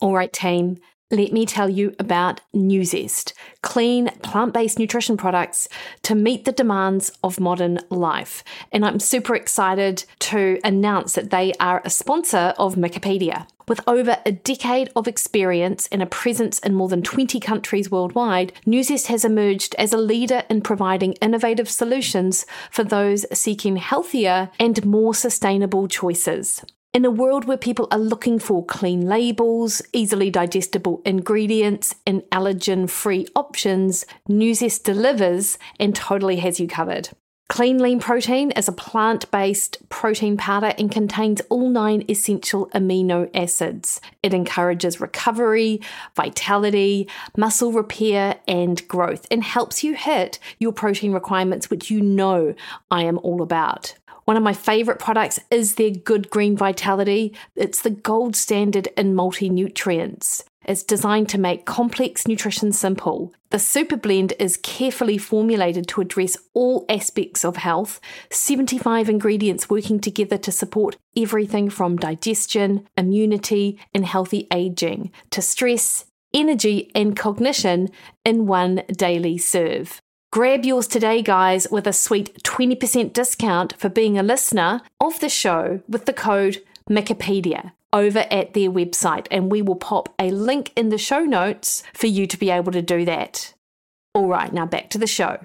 All right, team, let me tell you about Nuzest, clean, plant-based nutrition products to meet the demands of modern life. And I'm super excited to announce that they are a sponsor of Wikipedia. With over a decade of experience and a presence in more than 20 countries worldwide, Nuzest has emerged as a leader in providing innovative solutions for those seeking healthier and more sustainable choices. In a world where people are looking for clean labels, easily digestible ingredients, and allergen-free options, Nuzest delivers and totally has you covered. Clean Lean Protein is a plant-based protein powder and contains all 9 essential amino acids. It encourages recovery, vitality, muscle repair, and growth, and helps you hit your protein requirements, which you know I am all about. One of my favorite products is their Good Green Vitality. It's the gold standard in multi-nutrients. It's designed to make complex nutrition simple. The Super Blend is carefully formulated to address all aspects of health, 75 ingredients working together to support everything from digestion, immunity, and healthy aging, to stress, energy, and cognition in one daily serve. Grab yours today, guys, with a sweet 20% discount for being a listener of the show with the code Wikipedia over at their website, and we will pop a link in the show notes for you to be able to do that. All right, now back to the show.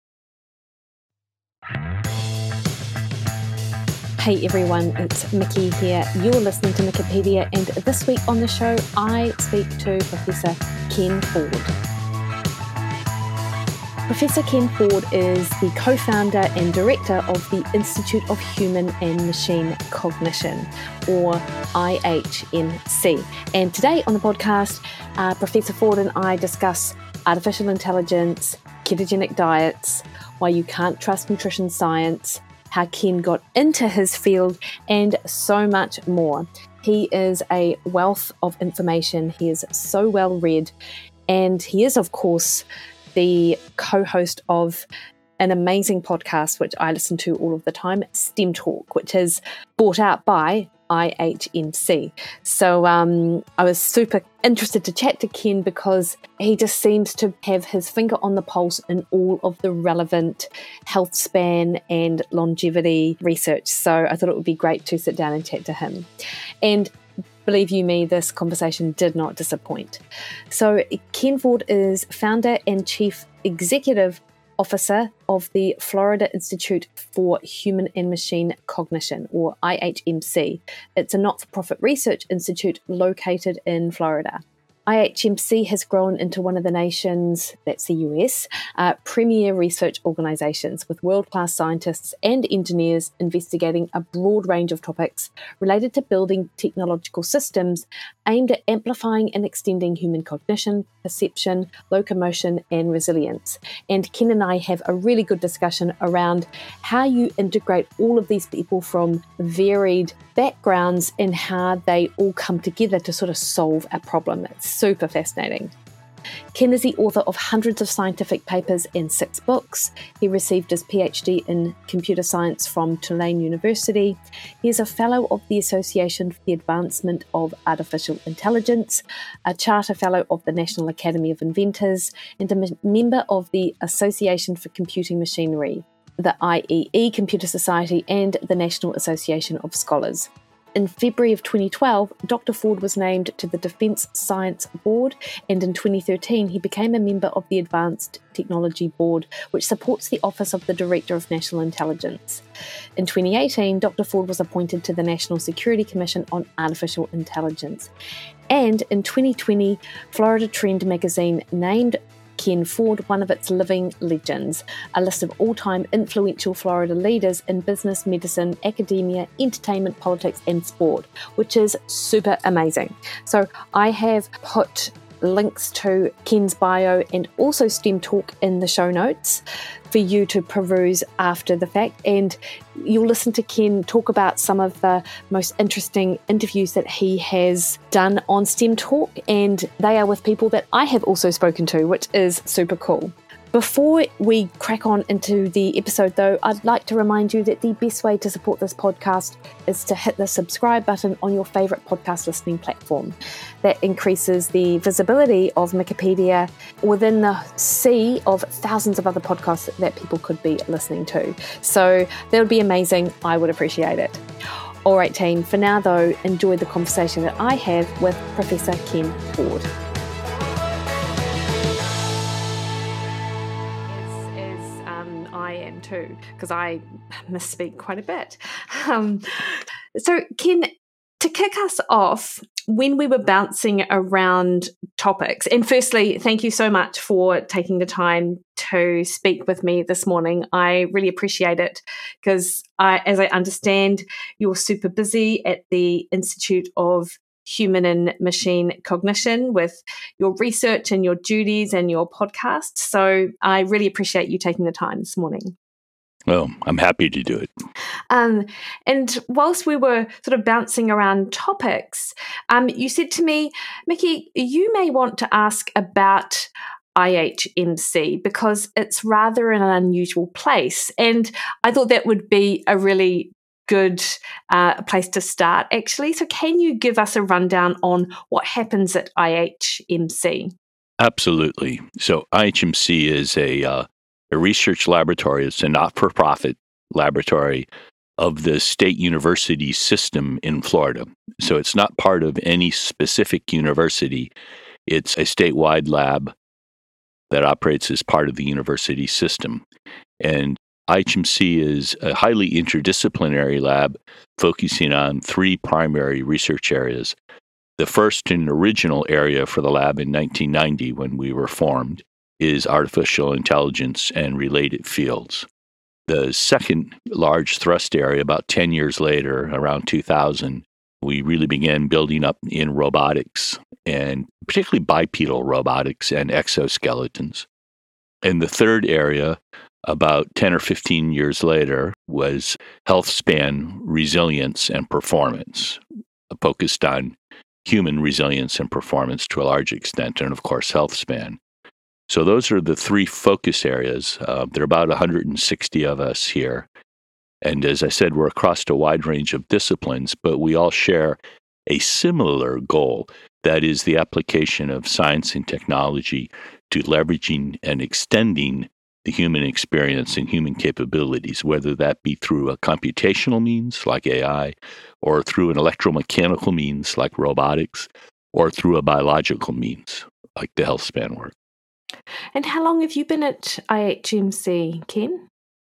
Hey everyone, it's Mickey here. You're listening to Wikipedia, and this week on the show, I speak to Professor Ken Ford. Professor Ken Ford is the co-founder and director of the Institute of Human and Machine Cognition, or IHMC. And today on the podcast, Professor Ford and I discuss artificial intelligence, ketogenic diets, why you can't trust nutrition science, how Ken got into his field, and so much more. He is a wealth of information. He is so well read, and he is, of course, the co-host of an amazing podcast, which I listen to all of the time, STEM Talk, which is brought out by IHMC. So I was super interested to chat to Ken because he just seems to have his finger on the pulse in all of the relevant health span and longevity research. So I thought it would be great to sit down and chat to him. And believe you me, this conversation did not disappoint. So Ken Ford is founder and chief executive officer of the Florida Institute for Human and Machine Cognition, or IHMC. It's a not-for-profit research institute located in Florida. IHMC has grown into one of the nation's, that's the US, premier research organisations with world-class scientists and engineers investigating a broad range of topics related to building technological systems aimed at amplifying and extending human cognition, perception, locomotion, and resilience. And Ken and I have a really good discussion around how you integrate all of these people from varied backgrounds and how they all come together to sort of solve a problem. It's super fascinating. Ken is the author of hundreds of scientific papers and 6 books. He received his PhD in computer science from Tulane University. He is a fellow of the Association for the Advancement of Artificial Intelligence, a charter fellow of the National Academy of Inventors, and a member of the Association for Computing Machinery, the IEE Computer Society, and the National Association of Scholars. In February of 2012, Dr. Ford was named to the Defence Science Board, and in 2013 he became a member of the Advanced Technology Board, which supports the Office of the Director of National Intelligence. In 2018, Dr. Ford was appointed to the National Security Commission on Artificial Intelligence. And in 2020, Florida Trend magazine named Ken Ford one of its living legends, a list of all-time influential Florida leaders in business, medicine, academia, entertainment, politics, and sport, which is super amazing. So I have put links to Ken's bio and also STEM Talk in the show notes for you to peruse after the fact, and you'll listen to Ken talk about some of the most interesting interviews that he has done on STEM Talk, and they are with people that I have also spoken to, which is super cool. Before we crack on into the episode, though, I'd like to remind you that the best way to support this podcast is to hit the subscribe button on your favourite podcast listening platform. That increases the visibility of Wikipedia within the sea of thousands of other podcasts that people could be listening to. So that would be amazing. I would appreciate it. All right, team. For now, though, enjoy the conversation that I have with Professor Ken Ford. Too, because I misspeak quite a bit. So Ken, to kick us off, when we were bouncing around topics, and firstly, thank you so much for taking the time to speak with me this morning. I really appreciate it because as I understand, you're super busy at the Institute of Human and Machine Cognition with your research and your duties and your podcast. So I really appreciate you taking the time this morning. Well, I'm happy to do it. And whilst we were sort of bouncing around topics, you said to me, Mickey, you may want to ask about IHMC because it's rather an unusual place. And I thought that would be a really good place to start, actually. So can you give us a rundown on what happens at IHMC? Absolutely. So IHMC is a research laboratory. It's a not-for-profit laboratory of the state university system in Florida. So it's not part of any specific university. It's a statewide lab that operates as part of the university system. And IHMC is a highly interdisciplinary lab focusing on three primary research areas. The first and original area for the lab in 1990, when we were formed, is artificial intelligence and related fields. The second large thrust area, about 10 years later, around 2000, we really began building up in robotics, and particularly bipedal robotics and exoskeletons. And the third area, about 10 or 15 years later, was health span resilience and performance, focused on human resilience and performance to a large extent, and of course, health span. So those are the three focus areas. There are about 160 of us here. And as I said, we're across a wide range of disciplines, but we all share a similar goal. That is the application of science and technology to leveraging and extending the human experience and human capabilities, whether that be through a computational means like AI, or through an electromechanical means like robotics, or through a biological means like the health span work. And how long have you been at IHMC, Ken?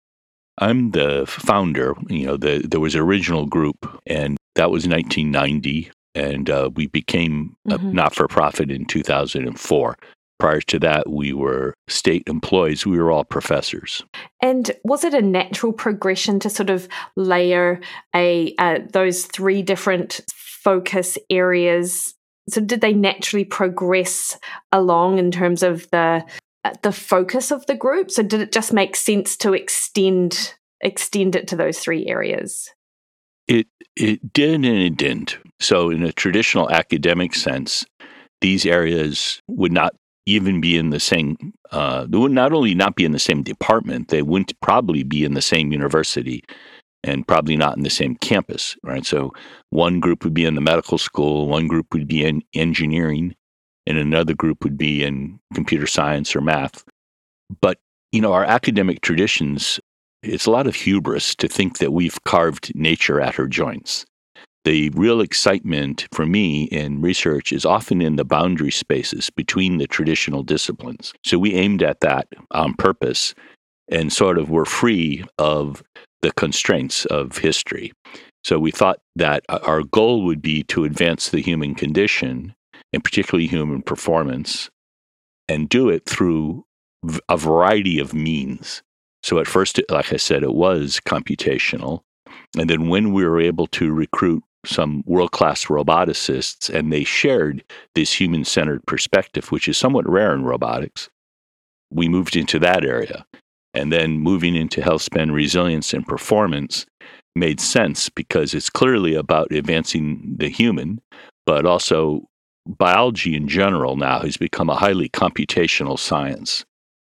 I'm the founder. There was an original group, and that was 1990, and we became a not-for-profit in 2004. Prior to that, we were state employees. We were all professors. And was it a natural progression to sort of layer those three different focus areas? So did they naturally progress along in terms of the focus of the group? So did it just make sense to extend it to those three areas? It did and it didn't. So in a traditional academic sense, these areas would not even be in the same, they would not only not be in the same department, they wouldn't probably be in the same university and probably not in the same campus, right? So one group would be in the medical school, one group would be in engineering, and another group would be in computer science or math. But, our academic traditions, it's a lot of hubris to think that we've carved nature at her joints. The real excitement for me in research is often in the boundary spaces between the traditional disciplines. So we aimed at that on purpose and sort of were free of the constraints of history. So we thought that our goal would be to advance the human condition, and particularly human performance, and do it through a variety of means. So at first, like I said, it was computational. And then when we were able to recruit some world-class roboticists, and they shared this human-centered perspective, which is somewhat rare in robotics, we moved into that area. And then moving into health span resilience and performance made sense because it's clearly about advancing the human, but also biology in general now has become a highly computational science.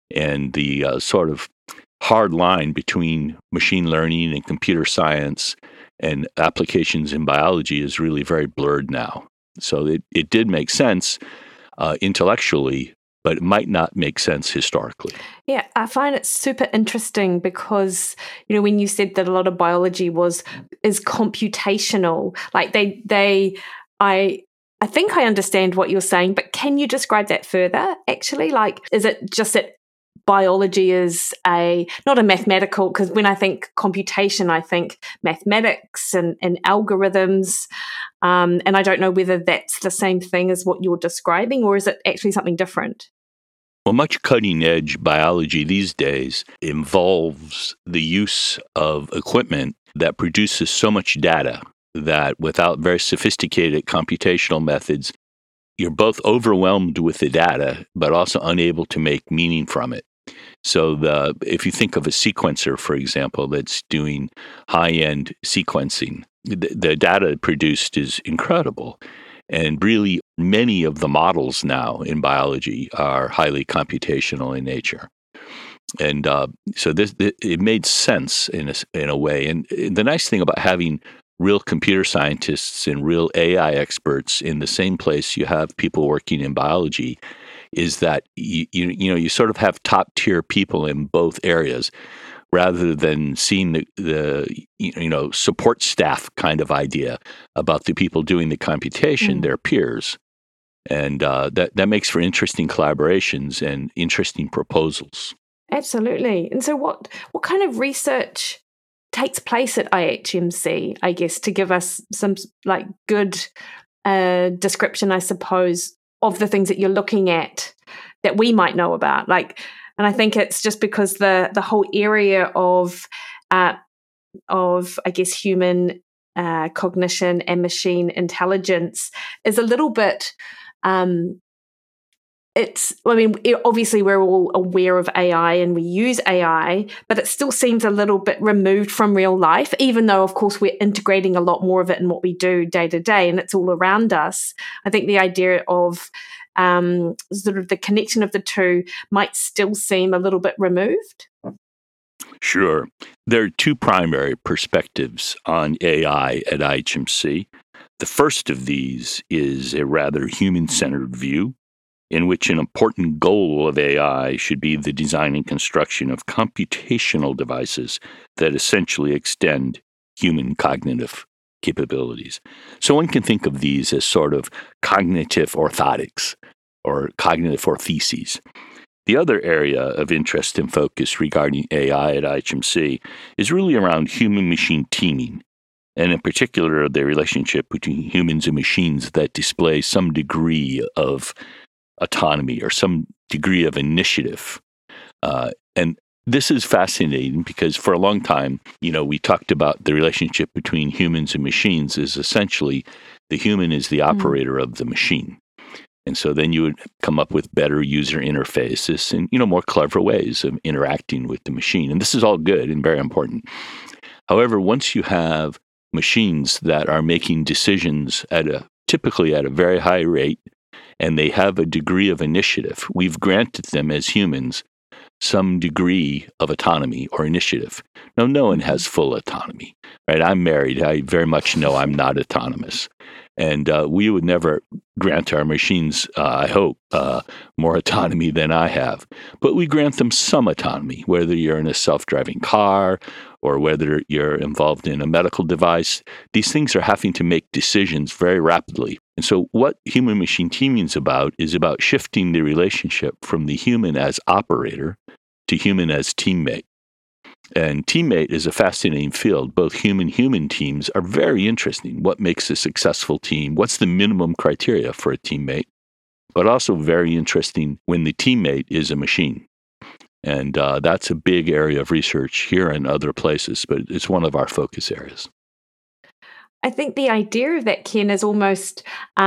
And the sort of hard line between machine learning and computer science and applications in biology is really very blurred now. So it did make sense intellectually, but it might not make sense historically. Yeah, I find it super interesting because, you know, when you said that a lot of biology is computational, like I think I understand what you're saying, but can you describe that further, actually? Like, is it just that biology is not a mathematical, because when I think computation, I think mathematics and algorithms, and I don't know whether that's the same thing as what you're describing, or is it actually something different? Well, much cutting-edge biology these days involves the use of equipment that produces so much data that without very sophisticated computational methods, you're both overwhelmed with the data, but also unable to make meaning from it. So if you think of a sequencer, for example, that's doing high-end sequencing, the data produced is incredible. And really, many of the models now in biology are highly computational in nature. And so it made sense in a way. And the nice thing about having real computer scientists and real AI experts in the same place you have people working in biology is that you sort of have top tier people in both areas, rather than seeing the support staff kind of idea about the people doing the computation, their peers, and that makes for interesting collaborations and interesting proposals. Absolutely. And so, what kind of research takes place at IHMC, I guess, to give us some like good description, I suppose, of the things that you're looking at that we might know about? Like, and I think it's just because the whole area of I guess human cognition and machine intelligence is a little bit. Obviously we're all aware of AI and we use AI, but it still seems a little bit removed from real life, even though, of course, we're integrating a lot more of it in what we do day to day and it's all around us. I think the idea of sort of the connection of the two might still seem a little bit removed. Sure. There are two primary perspectives on AI at IHMC. The first of these is a rather human-centered view, in which an important goal of AI should be the design and construction of computational devices that essentially extend human cognitive capabilities. So one can think of these as sort of cognitive orthotics or cognitive ortheses. The other area of interest and focus regarding AI at IHMC is really around human-machine teaming, and in particular the relationship between humans and machines that display some degree of autonomy or some degree of initiative. And this is fascinating because for a long time, we talked about the relationship between humans and machines as essentially the human is the operator of the machine. And so then you would come up with better user interfaces and, more clever ways of interacting with the machine. And this is all good and very important. However, once you have machines that are making decisions typically at a very high rate, and they have a degree of initiative, we've granted them as humans some degree of autonomy or initiative. Now, no one has full autonomy, right? I'm married. I very much know I'm not autonomous. And we would never grant our machines, I hope, more autonomy than I have. But we grant them some autonomy, whether you're in a self-driving car or whether you're involved in a medical device. These things are having to make decisions very rapidly. And so what human-machine teaming is about shifting the relationship from the human as operator to human as teammate. And teammate is a fascinating field. Both human-human teams are very interesting. What makes a successful team? What's the minimum criteria for a teammate? But also very interesting when the teammate is a machine. And that's a big area of research here and other places, but it's one of our focus areas. I think the idea of that, Ken, is almost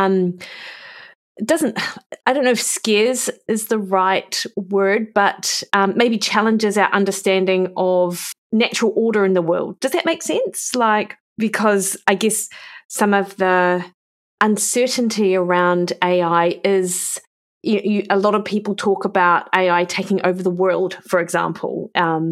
I don't know if scares is the right word, but maybe challenges our understanding of natural order in the world. Does that make sense? Because I guess some of the uncertainty around AI is a lot of people talk about AI taking over the world, for example,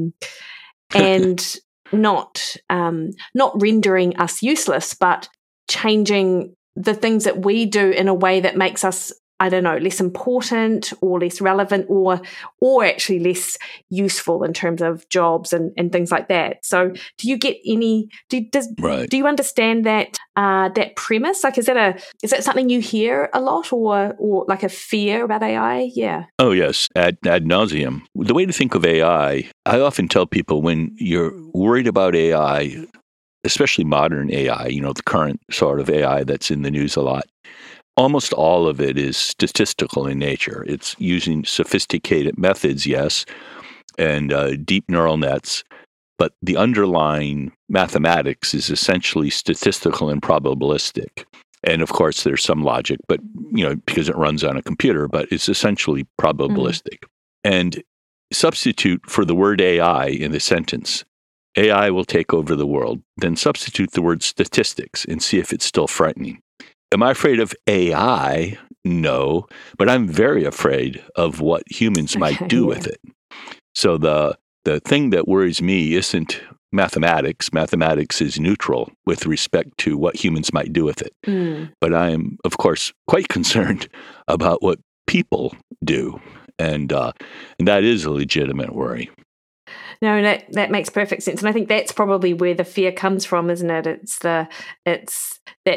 and not rendering us useless, but changing the things that we do in a way that makes us, I don't know, less important or less relevant or actually less useful in terms of jobs and things like that. So do you get any, do you understand that that premise? Like, is that something you hear a lot or like a fear about AI? Yeah. Oh, yes, ad nauseum. The way to think of AI, I often tell people when you're worried about AI, especially modern AI, the current sort of AI that's in the news a lot, almost all of it is statistical in nature. It's using sophisticated methods, yes, and deep neural nets, but the underlying mathematics is essentially statistical and probabilistic. And of course, there's some logic, but because it runs on a computer, but it's essentially probabilistic. And substitute for the word AI in the sentence, AI will take over the world, then substitute the word statistics and see if it's still frightening. Am I afraid of AI? No, but I'm very afraid of what humans might do with it. So the thing that worries me isn't mathematics. Mathematics is neutral with respect to what humans might do with it. But I am, of course, quite concerned about what people do. And that is a legitimate worry. No, that makes perfect sense. And I think that's probably where the fear comes from, isn't it? It's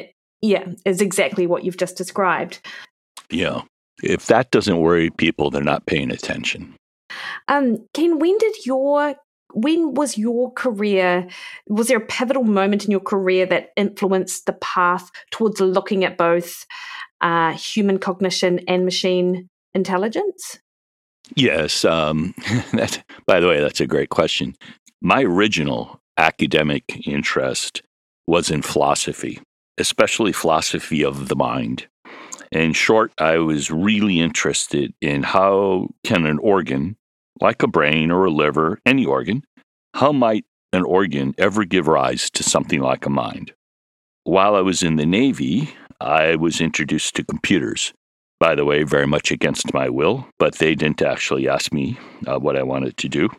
exactly what you've just described. Yeah. If that doesn't worry people, they're not paying attention. Ken, when was your career, was there a pivotal moment in your career that influenced the path towards looking at both human cognition and machine intelligence? Yes. By the way, that's a great question. My original academic interest was in philosophy, especially philosophy of the mind. In short, I was really interested in how can an organ, like a brain or a liver, any organ, how might an organ ever give rise to something like a mind? While I was in the Navy, I was introduced to computers. By the way, very much against my will, but they didn't actually ask me what I wanted to do.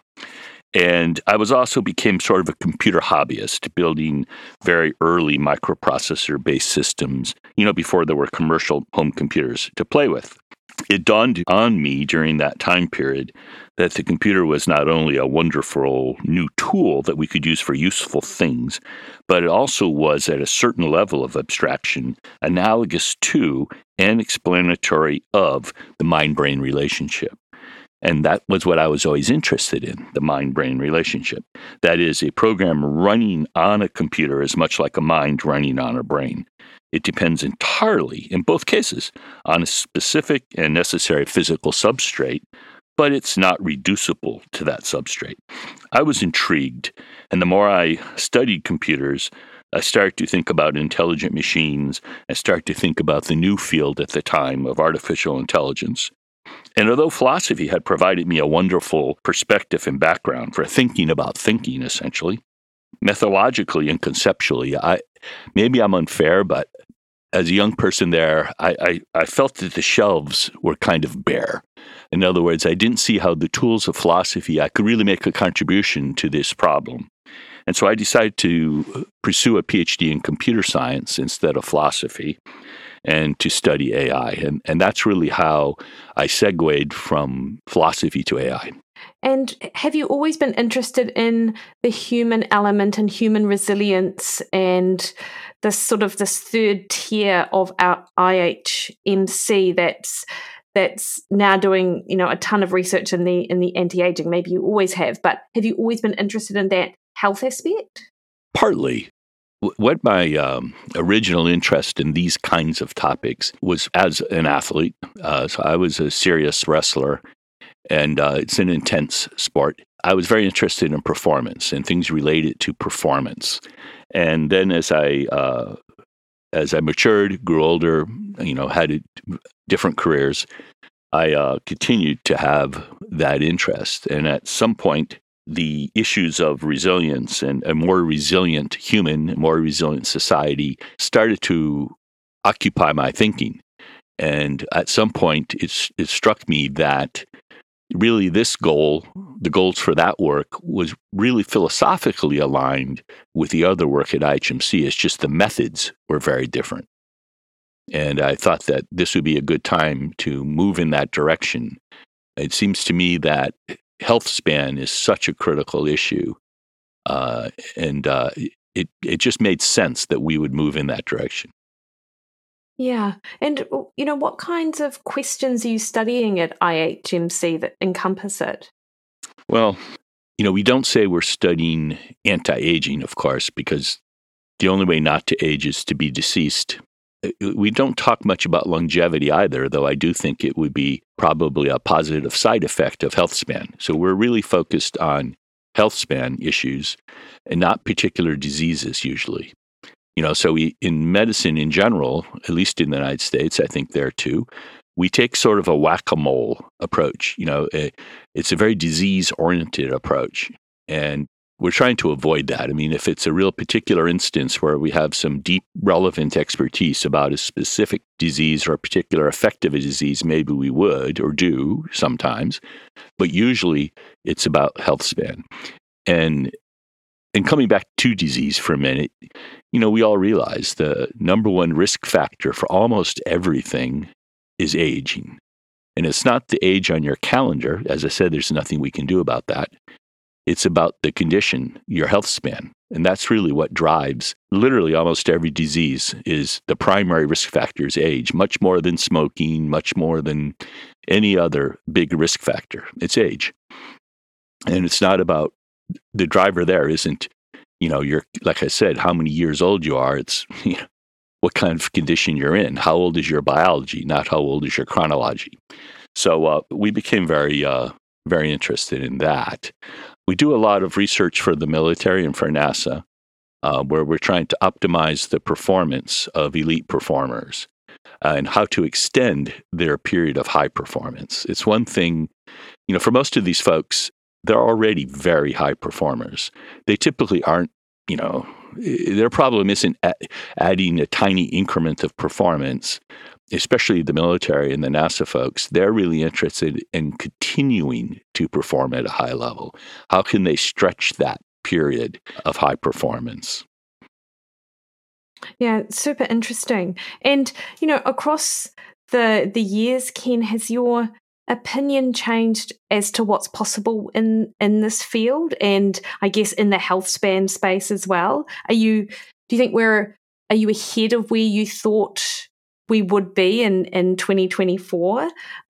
And I became sort of a computer hobbyist, building very early microprocessor-based systems, before there were commercial home computers to play with. It dawned on me during that time period that the computer was not only a wonderful new tool that we could use for useful things, but it also was at a certain level of abstraction analogous to and explanatory of the mind-brain relationship. And that was what I was always interested in, the mind-brain relationship. That is, a program running on a computer is much like a mind running on a brain. It depends entirely, in both cases, on a specific and necessary physical substrate, but it's not reducible to that substrate. I was intrigued, and the more I studied computers, I started to think about intelligent machines. I started to think about the new field at the time of artificial intelligence. And although philosophy had provided me a wonderful perspective and background for thinking about thinking, essentially, methodologically and conceptually, maybe I'm unfair, but as a young person there, I felt that the shelves were kind of bare. In other words, I didn't see how the tools of philosophy, I could really make a contribution to this problem. And so I decided to pursue a PhD in computer science instead of philosophy and to study AI. And that's really how I segued from philosophy to AI. And have you always been interested in the human element and human resilience and this third tier of our IHMC that's now doing, a ton of research in the anti-aging? Maybe you always have, but have you always been interested in that health aspect? Partly. What my original interest in these kinds of topics was as an athlete. So I was a serious wrestler, and it's an intense sport. I was very interested in performance and things related to performance. And then as I matured, grew older, had different careers, I continued to have that interest. And at some point, the issues of resilience and a more resilient human, more resilient society started to occupy my thinking. And at some point, it struck me that really this goal, the goals for that work, was really philosophically aligned with the other work at IHMC. It's just the methods were very different. And I thought that this would be a good time to move in that direction. It seems to me that health span is such a critical issue. It just made sense that we would move in that direction. Yeah. And, what kinds of questions are you studying at IHMC that encompass it? Well, we don't say we're studying anti-aging, of course, because the only way not to age is to be deceased. We don't talk much about longevity either, though I do think it would be probably a positive side effect of health span. So we're really focused on health span issues and not particular diseases usually. So in medicine in general, at least in the United States, I think there too, we take sort of a whack-a-mole approach. It's a very disease-oriented approach. And we're trying to avoid that. I mean, if it's a real particular instance where we have some deep relevant expertise about a specific disease or a particular effect of a disease, maybe we would or do sometimes. But usually it's about health span. And coming back to disease for a minute, we all realize the number one risk factor for almost everything is aging. And it's not the age on your calendar. As I said, there's nothing we can do about that. It's about the condition, your health span. And that's really what drives literally almost every disease. Is the primary risk factor is age, much more than smoking, much more than any other big risk factor. It's age. And it's not about the driver there isn't, you're, like I said, how many years old you are. It's what kind of condition you're in. How old is your biology, not how old is your chronology. So we became very interested in that. We do a lot of research for the military and for NASA, where we're trying to optimize the performance of elite performers and how to extend their period of high performance. It's one thing, for most of these folks, they're already very high performers. They typically aren't, their problem isn't adding a tiny increment of performance, especially the military and the NASA folks. They're really interested in continuing to perform at a high level. How can they stretch that period of high performance? Yeah, super interesting. And, across the years, Ken, has your opinion changed as to what's possible in this field, and I guess in the health span space as well? Do you think are you ahead of where you thought we would be in 2024,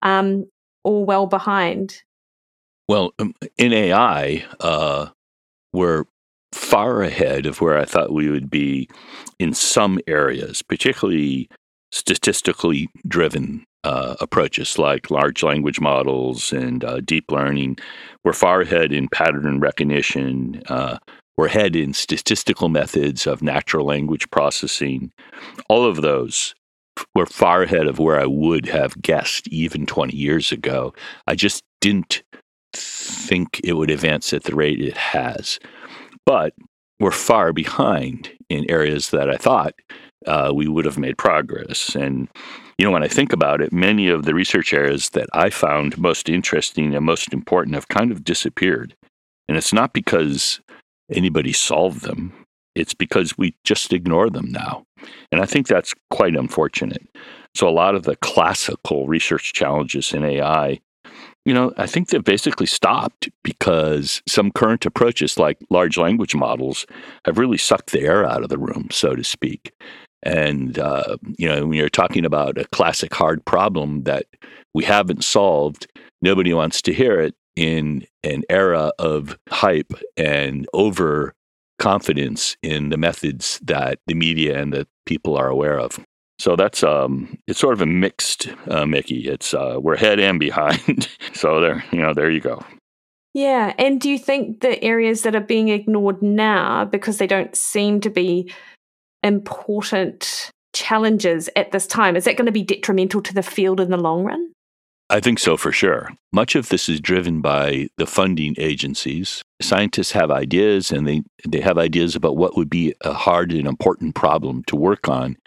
or well behind? Well, in AI, we're far ahead of where I thought we would be in some areas, particularly statistically driven approaches like large language models and deep learning. We're far ahead in pattern recognition. We're ahead in statistical methods of natural language processing. All of those were far ahead of where I would have guessed even 20 years ago. I just didn't think it would advance at the rate it has. But we're far behind in areas that I thought we would have made progress. And, when I think about it, many of the research areas that I found most interesting and most important have kind of disappeared. And it's not because anybody solved them. It's because we just ignore them now. And I think that's quite unfortunate. So a lot of the classical research challenges in AI, I think they've basically stopped because some current approaches like large language models have really sucked the air out of the room, so to speak. And, when you're talking about a classic hard problem that we haven't solved, nobody wants to hear it in an era of hype and overconfidence in the methods that the media and the people are aware of. So that's it's sort of a mixed Mickey. It's we're ahead and behind. So there you go. Yeah, and do you think the areas that are being ignored now because they don't seem to be important challenges at this time, is that going to be detrimental to the field in the long run? I think so, for sure. Much of this is driven by the funding agencies. Scientists have ideas, and they have ideas about what would be a hard and important problem to work on.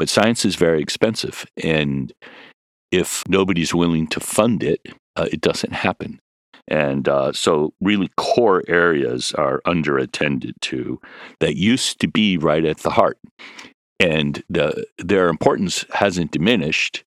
But science is very expensive. And if nobody's willing to fund it, it doesn't happen. And so really core areas are underattended to that used to be right at the heart. And their importance hasn't diminished.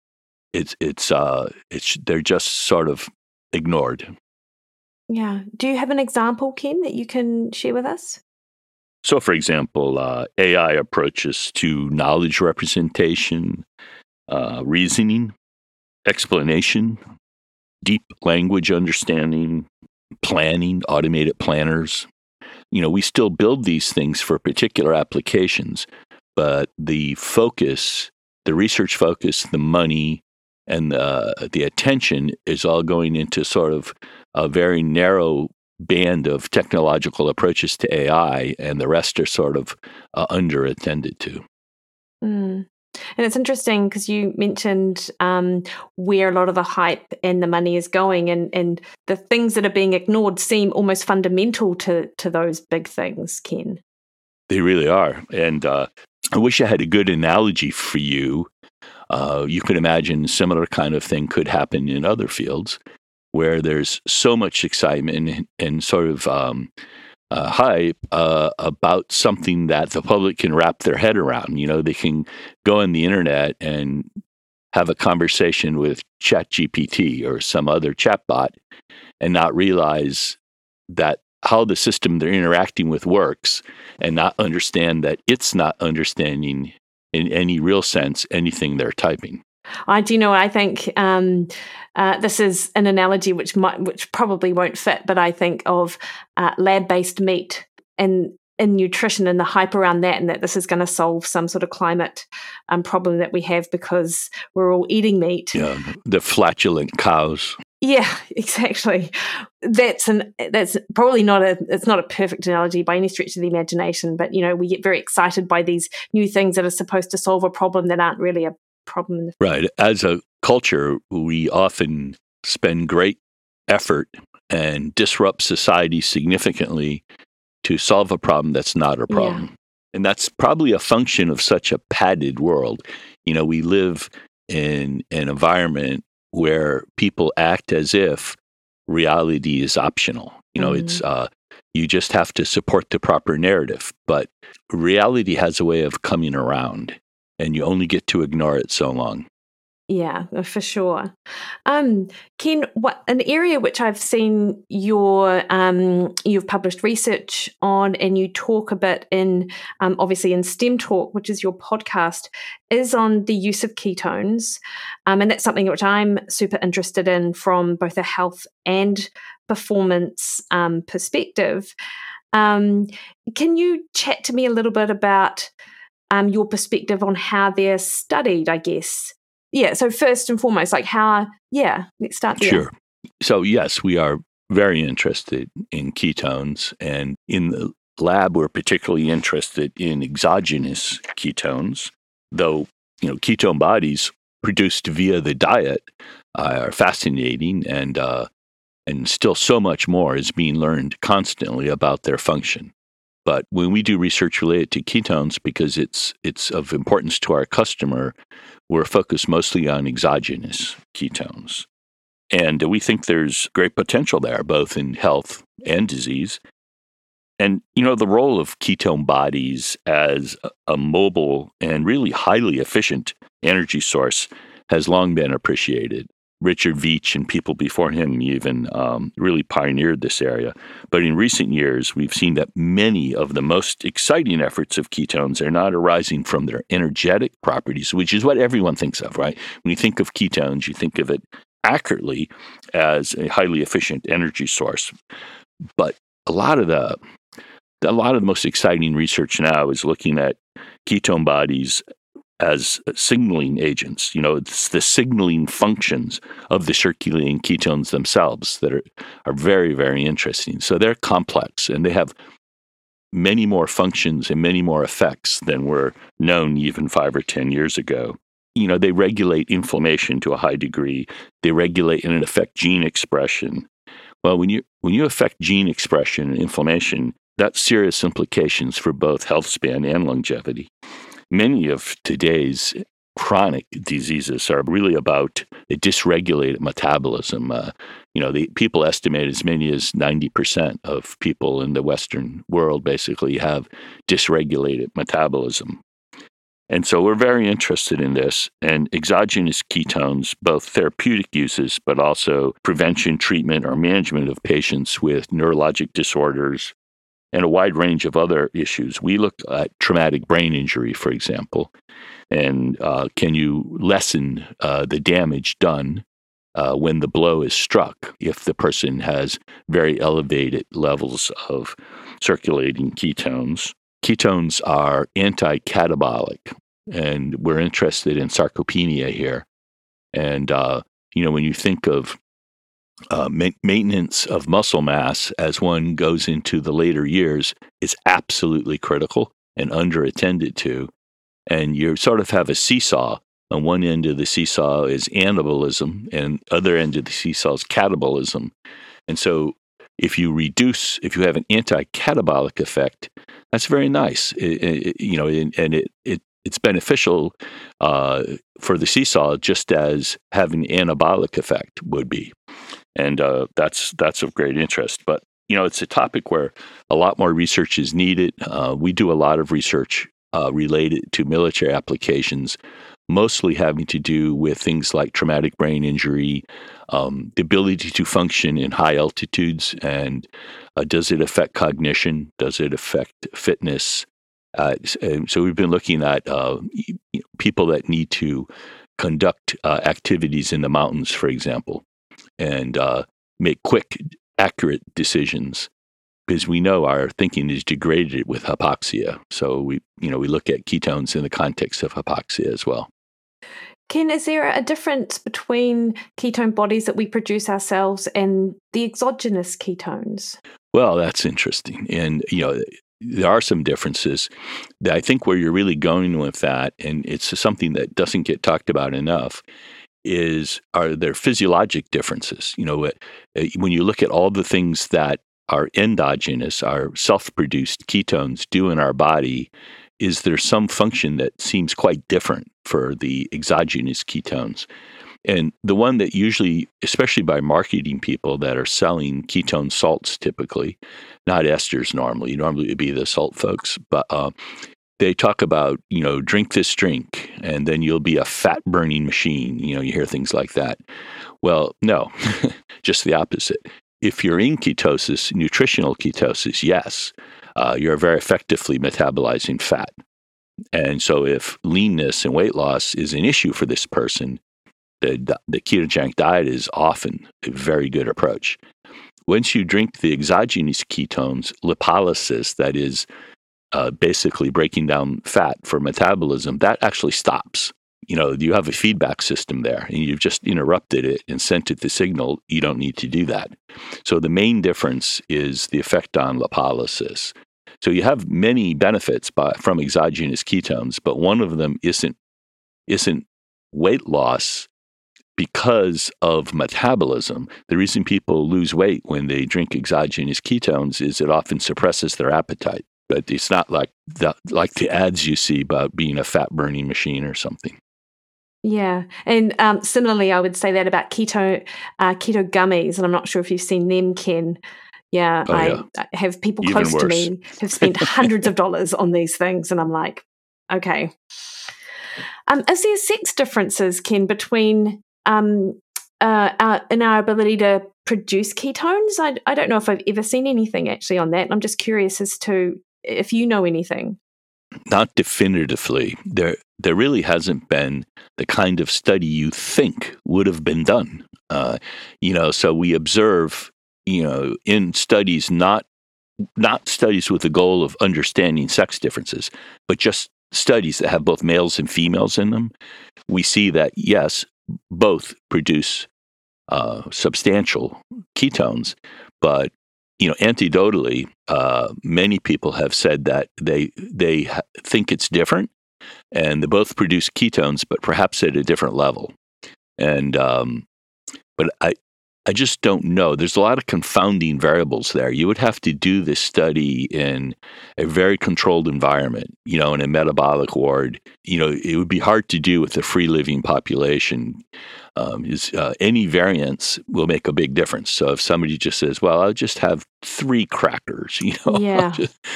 They're just sort of ignored. Yeah. Do you have an example, Ken, that you can share with us? So, for example, AI approaches to knowledge representation, reasoning, explanation, deep language understanding, planning, automated planners. We still build these things for particular applications, but the focus, the research focus, the money, and the attention is all going into sort of a very narrow band of technological approaches to AI, and the rest are sort of underattended to. Mm. And it's interesting because you mentioned where a lot of the hype and the money is going, and the things that are being ignored seem almost fundamental to those big things, Ken. They really are. And I wish I had a good analogy for you. You could imagine a similar kind of thing could happen in other fields where there's so much excitement and sort of hype about something that the public can wrap their head around. They can go on the internet and have a conversation with ChatGPT or some other chatbot and not realize that how the system they're interacting with works, and not understand that it's not understanding in any real sense anything they're typing. I think this is an analogy which probably won't fit, but I think of lab-based meat and in nutrition and the hype around that, and that this is going to solve some sort of climate problem that we have because we're all eating meat. Yeah, the flatulent cows. Yeah, exactly. That's probably it's not a perfect analogy by any stretch of the imagination, but we get very excited by these new things that are supposed to solve a problem that aren't really a problem. Right. As a culture, we often spend great effort and disrupt society significantly to solve a problem that's not a problem. Yeah. And that's probably a function of such a padded world. We live in an environment where people act as if reality is optional. It's you just have to support the proper narrative. But reality has a way of coming around, and you only get to ignore it so long. Yeah, for sure. Ken, an area which I've seen you've published research on, and you talk a bit in, obviously in STEM Talk, which is your podcast, is on the use of ketones. And that's something which I'm super interested in from both a health and performance perspective. Can you chat to me a little bit about your perspective on how they're studied, I guess? Yeah, so first and foremost, let's start there. Sure. So yes, we are very interested in ketones, and in the lab, we're particularly interested in exogenous ketones, though, ketone bodies produced via the diet are fascinating, and still so much more is being learned constantly about their function. But when we do research related to ketones, because it's of importance to our customer, we're focused mostly on exogenous ketones. And we think there's great potential there, both in health and disease. And, the role of ketone bodies as a mobile and really highly efficient energy source has long been appreciated. Richard Veitch and people before him even really pioneered this area. But in recent years, we've seen that many of the most exciting efforts of ketones are not arising from their energetic properties, which is what everyone thinks of, right? When you think of ketones, you think of it accurately as a highly efficient energy source. But a lot of the most exciting research now is looking at ketone bodies as signaling agents. It's the signaling functions of the circulating ketones themselves that are very, very interesting. So they're complex, and they have many more functions and many more effects than were known even 5 or 10 years ago. They regulate inflammation to a high degree. They regulate and affect gene expression. Well, when you affect gene expression and inflammation, that's serious implications for both health span and longevity. many of today's chronic diseases are really about a dysregulated metabolism. The people estimate as many as 90% of people in the Western world basically have dysregulated metabolism. And so we're very interested in this. And exogenous ketones, both therapeutic uses, but also prevention, treatment, or management of patients with neurologic disorders and a wide range of other issues. We look at traumatic brain injury, for example, and can you lessen the damage done when the blow is struck if the person has very elevated levels of circulating ketones. Ketones are anti-catabolic, and we're interested in sarcopenia here. And, when you think of maintenance of muscle mass as one goes into the later years is absolutely critical and underattended to. And you sort of have a seesaw. On one end of the seesaw is anabolism, and other end of the seesaw is catabolism. And so if you have an anti-catabolic effect, that's very nice. It's beneficial for the seesaw just as having an anabolic effect would be. And that's of great interest. But, it's a topic where a lot more research is needed. We do a lot of research related to military applications, mostly having to do with things like traumatic brain injury, the ability to function in high altitudes, and does it affect cognition? Does it affect fitness? So we've been looking at people that need to conduct activities in the mountains, for example, and make quick, accurate decisions, because we know our thinking is degraded with hypoxia. So we look at ketones in the context of hypoxia as well. Ken, is there a difference between ketone bodies that we produce ourselves and the exogenous ketones? Well, that's interesting. And, there are some differences. I think where you're really going with that, and it's something that doesn't get talked about enough, are there physiologic differences? When you look at all the things that are endogenous, our self-produced ketones do in our body, is there some function that seems quite different for the exogenous ketones? And the one that usually, especially by marketing people that are selling ketone salts typically, not esters normally it would be the salt folks, but they talk about, drink this drink and then you'll be a fat burning machine. You hear things like that. Well, no, just the opposite. If you're in ketosis, nutritional ketosis, yes, you're very effectively metabolizing fat. And so if leanness and weight loss is an issue for this person, the ketogenic diet is often a very good approach. Once you drink the exogenous ketones, lipolysis, that is basically breaking down fat for metabolism, that actually stops. You have a feedback system there, and you've just interrupted it and sent it the signal. You don't need to do that. So the main difference is the effect on lipolysis. So you have many benefits from exogenous ketones, but one of them isn't weight loss because of metabolism. The reason people lose weight when they drink exogenous ketones is it often suppresses their appetite. But it's not like the ads you see about being a fat-burning machine or something. Yeah. And similarly, I would say that about keto gummies, and I'm not sure if you've seen them, Ken. Yeah, I have people Even close worse. to me have spent hundreds of dollars on these things, and I'm like, okay. Is there sex differences, Ken, between in our ability to produce ketones? I don't know if I've ever seen anything actually on that. I'm just curious as to if you know anything. Not definitively. There really hasn't been the kind of study you think would have been done. So we observe, in studies, not studies with the goal of understanding sex differences, but just studies that have both males and females in them. We see that, yes, both produce substantial ketones, but anecdotally, many people have said that they think it's different, and they both produce ketones, but perhaps at a different level. And but I just don't know. There's a lot of confounding variables there. You would have to do this study in a very controlled environment, in a metabolic ward. It would be hard to do with a free living population. Any variance will make a big difference. So if somebody just says, well, I'll just have 3 crackers, Yeah.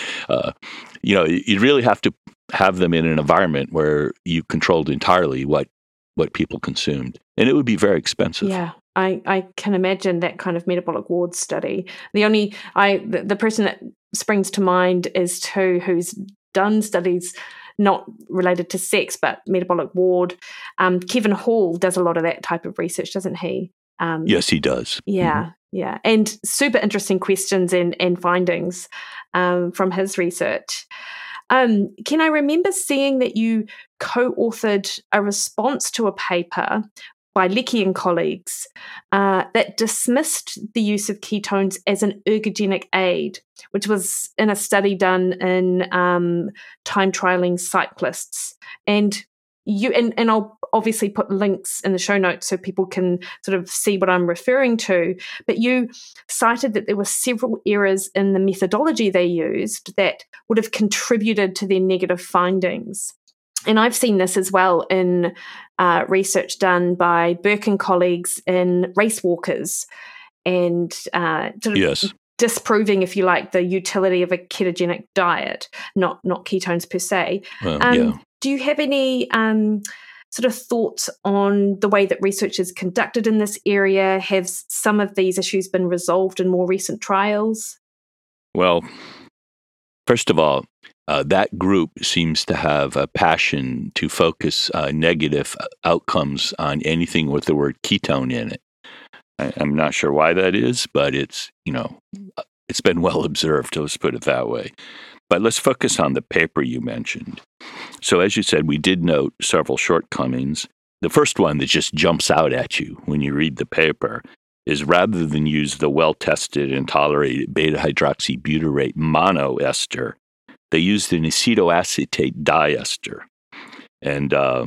you'd really have to have them in an environment where you controlled entirely what people consumed. And it would be very expensive. Yeah. I can imagine that kind of metabolic ward study. The person that springs to mind is who's done studies not related to sex, but metabolic ward. Kevin Hall does a lot of that type of research, doesn't he? Yes, he does. Yeah, yeah. And super interesting questions and findings from his research. Ken, I remember seeing that you co-authored a response to a paper by Lecky and colleagues that dismissed the use of ketones as an ergogenic aid, which was in a study done in time trialing cyclists. And I'll obviously put links in the show notes so people can sort of see what I'm referring to. But you cited that there were several errors in the methodology they used that would have contributed to their negative findings. And I've seen this as well in research done by Burke and colleagues in race walkers and disproving, if you like, the utility of a ketogenic diet, not ketones per se. Do you have any sort of thoughts on the way that research is conducted in this area? Have some of these issues been resolved in more recent trials? Well, first of all, that group seems to have a passion to focus negative outcomes on anything with the word ketone in it. I'm not sure why that is, but it's been well observed, let's put it that way. But let's focus on the paper you mentioned. So as you said, we did note several shortcomings. The first one that just jumps out at you when you read the paper is rather than use the well-tested and tolerated beta-hydroxybutyrate monoester, they used an acetoacetate diester. And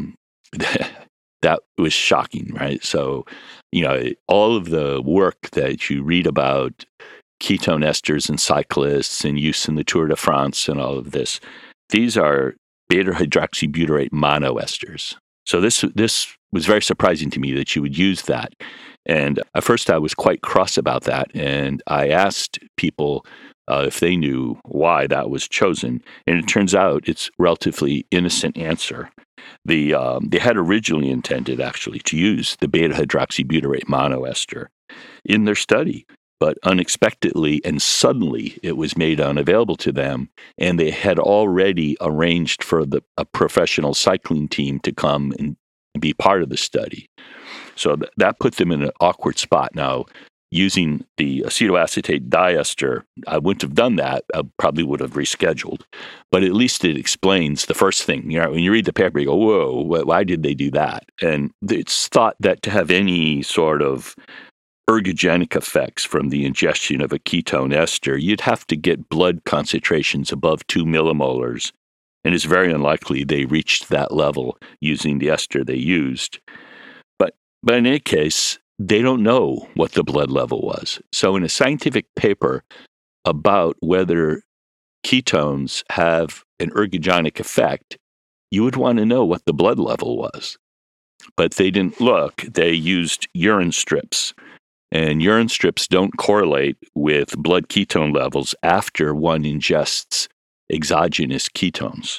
that was shocking, right? So, all of the work that you read about ketone esters in cyclists and use in the Tour de France and all of this, these are beta-hydroxybutyrate monoesters. So this was very surprising to me that you would use that. And at first I was quite cross about that. And I asked people if they knew why that was chosen. And it turns out it's a relatively innocent answer. They had originally intended actually to use the beta-hydroxybutyrate monoester in their study. But unexpectedly and suddenly it was made unavailable to them, and they had already arranged for a professional cycling team to come and be part of the study. So that put them in an awkward spot. Now, using the acetoacetate diester, I wouldn't have done that. I probably would have rescheduled. But at least it explains the first thing. When you read the paper, you go, whoa, why did they do that? And it's thought that to have any sort of ergogenic effects from the ingestion of a ketone ester, you'd have to get blood concentrations above 2 millimolars, and it's very unlikely they reached that level using the ester they used. But in any case, they don't know what the blood level was. So in a scientific paper about whether ketones have an ergogenic effect, you would want to know what the blood level was. But they didn't look. They used urine strips. And urine strips don't correlate with blood ketone levels after one ingests exogenous ketones.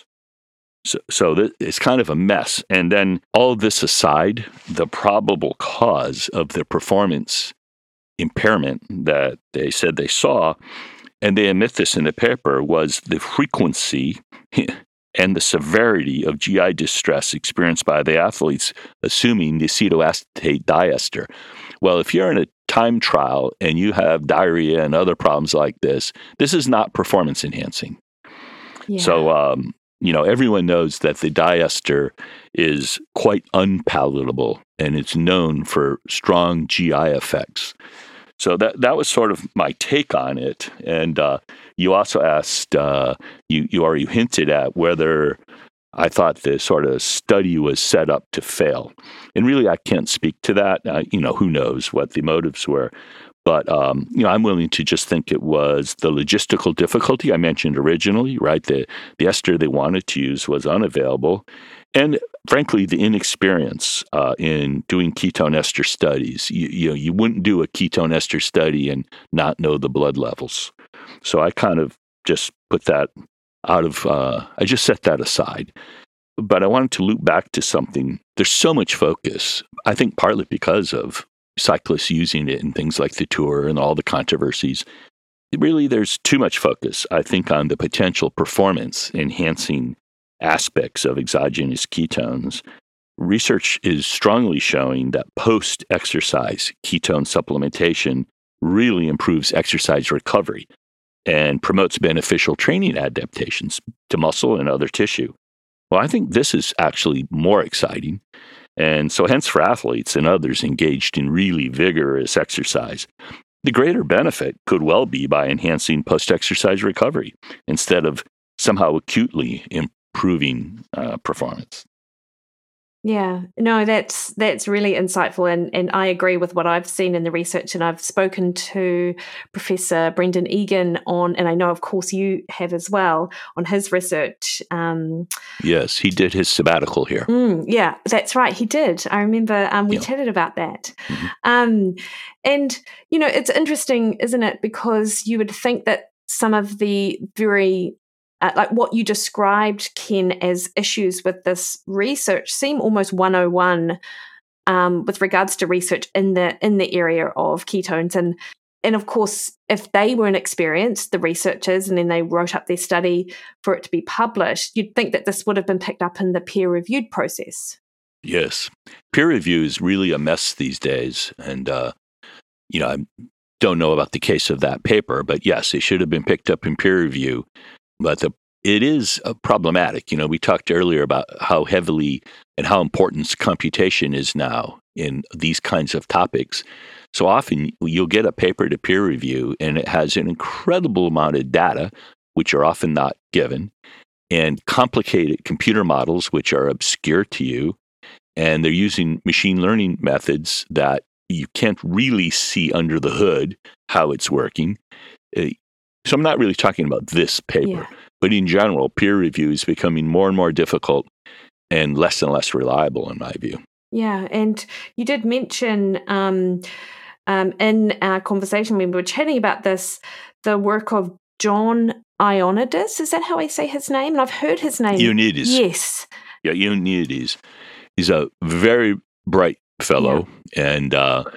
So it's kind of a mess. And then all of this aside, the probable cause of the performance impairment that they said they saw, and they admit this in the paper, was the frequency and the severity of GI distress experienced by the athletes, assuming the acetoacetate diester. Well, if you're in a time trial and you have diarrhea and other problems like this is not performance enhancing. Yeah. So, everyone knows that the diester is quite unpalatable and it's known for strong GI effects. So that was sort of my take on it. And you also asked, you hinted at whether I thought the sort of study was set up to fail. And really, I can't speak to that. Who knows what the motives were. But, I'm willing to just think it was the logistical difficulty I mentioned originally, right? The ester they wanted to use was unavailable. And frankly, the inexperience in doing ketone ester studies. You wouldn't do a ketone ester study and not know the blood levels. So I kind of just put that I just set that aside. But I wanted to loop back to something. There's so much focus, I think partly because of cyclists using it in things like the Tour and all the controversies. Really, there's too much focus, I think, on the potential performance enhancing aspects of exogenous ketones. Research is strongly showing that post-exercise ketone supplementation really improves exercise recovery and promotes beneficial training adaptations to muscle and other tissue. Well, I think this is actually more exciting. And so hence for athletes and others engaged in really vigorous exercise, the greater benefit could well be by enhancing post-exercise recovery instead of somehow acutely improving performance. Yeah, no, that's really insightful, and I agree with what I've seen in the research, and I've spoken to Professor Brendan Egan and I know, of course, you have as well, on his research. Yes, he did his sabbatical here. Yeah, that's right, he did. I remember we chatted about that. Mm-hmm. And, it's interesting, isn't it? Because you would think that some of the very like what you described, Ken, as issues with this research seem almost 101 with regards to research in the area of ketones. And of course, if they weren't experienced, the researchers, and then they wrote up their study for it to be published, you'd think that this would have been picked up in the peer-reviewed process. Yes. Peer review is really a mess these days. And, I don't know about the case of that paper, but yes, it should have been picked up in peer review. But it is problematic. We talked earlier about how heavily and how important computation is now in these kinds of topics. So often you'll get a paper to peer review and it has an incredible amount of data, which are often not given, and complicated computer models, which are obscure to you. And they're using machine learning methods that you can't really see under the hood how it's working. So I'm not really talking about this paper, but in general, peer review is becoming more and more difficult and less reliable, in my view. Yeah, and you did mention in our conversation when we were chatting about this, the work of John Ioannidis. Is that how I say his name? And I've heard his name. Ioannidis. Yes. Yeah, Ioannidis. He's a very bright fellow, and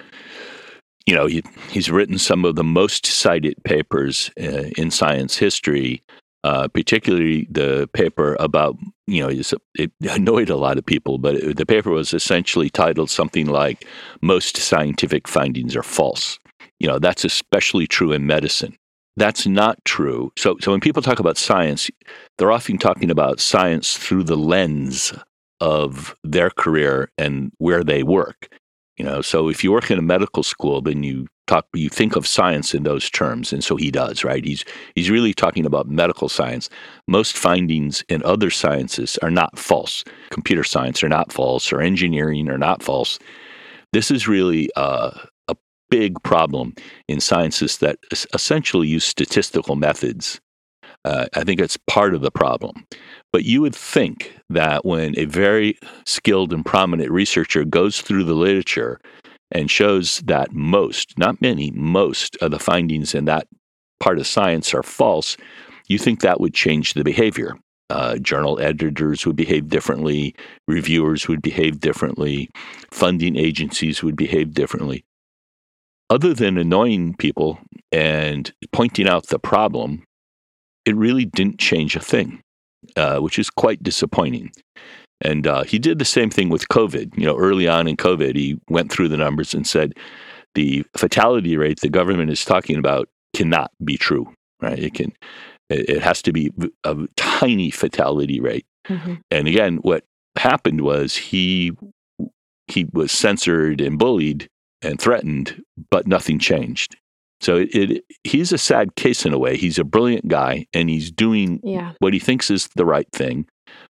he's written some of the most cited papers in science history, particularly the paper about, it annoyed a lot of people, but the paper was essentially titled something like, "Most Scientific Findings Are False." That's especially true in medicine. That's not true. So when people talk about science, they're often talking about science through the lens of their career and where they work. So if you work in a medical school, then you think of science in those terms, and so he does, right? He's really talking about medical science. Most findings in other sciences are not false. Computer science are not false, or engineering are not false. This is really a big problem in sciences that essentially use statistical methods. I think it's part of the problem. But you would think that when a very skilled and prominent researcher goes through the literature and shows that most, not many, most of the findings in that part of science are false, you think that would change the behavior. Journal editors would behave differently, reviewers would behave differently, funding agencies would behave differently. Other than annoying people and pointing out the problem, it really didn't change a thing, which is quite disappointing. And he did the same thing with COVID. Early on in COVID, he went through the numbers and said the fatality rate the government is talking about cannot be true, right? It has to be a tiny fatality rate. Mm-hmm. And again, what happened was he was censored and bullied and threatened, but nothing changed. So he's a sad case in a way. He's a brilliant guy, and he's doing what he thinks is the right thing.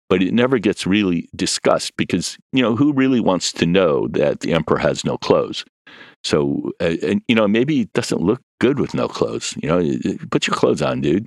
but it never gets really discussed because, who really wants to know that the emperor has no clothes? So, maybe it doesn't look good with no clothes. Put your clothes on, dude.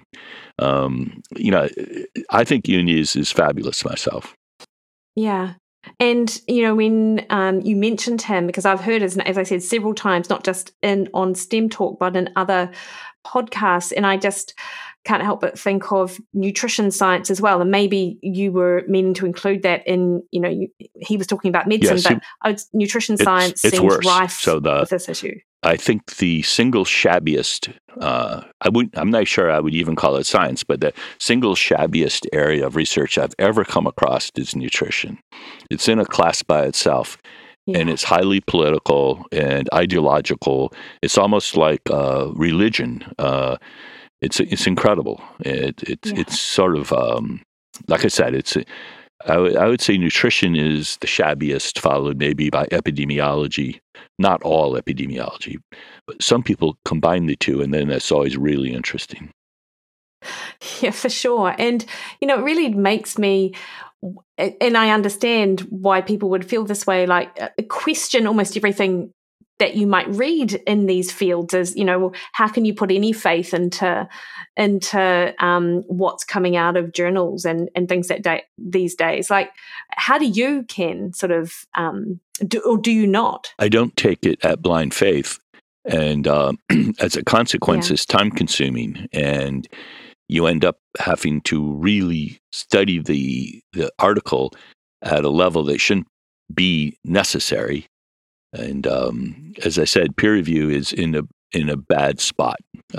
I think Junius is fabulous myself. Yeah. And, when you mentioned him, because I've heard, as I said, several times, not just on STEM Talk, but in other podcasts, and I just can't help but think of nutrition science as well. And maybe you were meaning to include that in, he was talking about medicine, but nutrition science seems worse. rife with this issue. I think the single shabbiest, I'm not sure I would even call it science, but the single shabbiest area of research I've ever come across is nutrition. It's in a class by itself, and it's highly political and ideological. It's almost like religion. It's incredible. It's sort of, like I said, I would say nutrition is the shabbiest, followed maybe by epidemiology. Not all epidemiology, but some people combine the two, and then that's always really interesting. Yeah, for sure. And, it really makes me, and I understand why people would feel this way, like question almost everything that you might read in these fields as, how can you put any faith into what's coming out of journals and things these days? Like, how do you, Ken, sort of, do you not? I don't take it at blind faith. And as a consequence, it's time consuming. And you end up having to really study the article at a level that shouldn't be necessary. And as I said, peer review is in a bad spot,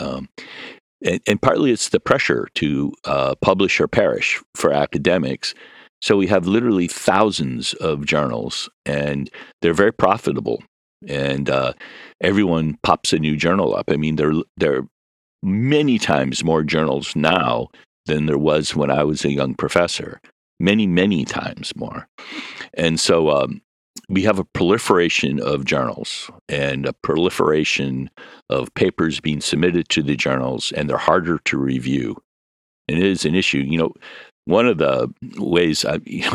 and partly it's the pressure to publish or perish for academics. So we have literally thousands of journals, and they're very profitable. And everyone pops a new journal up. I mean, there are many times more journals now than there was when I was a young professor. Many, many times more. And so we have a proliferation of journals and a proliferation of papers being submitted to the journals, and they're harder to review. And it is an issue. One of the ways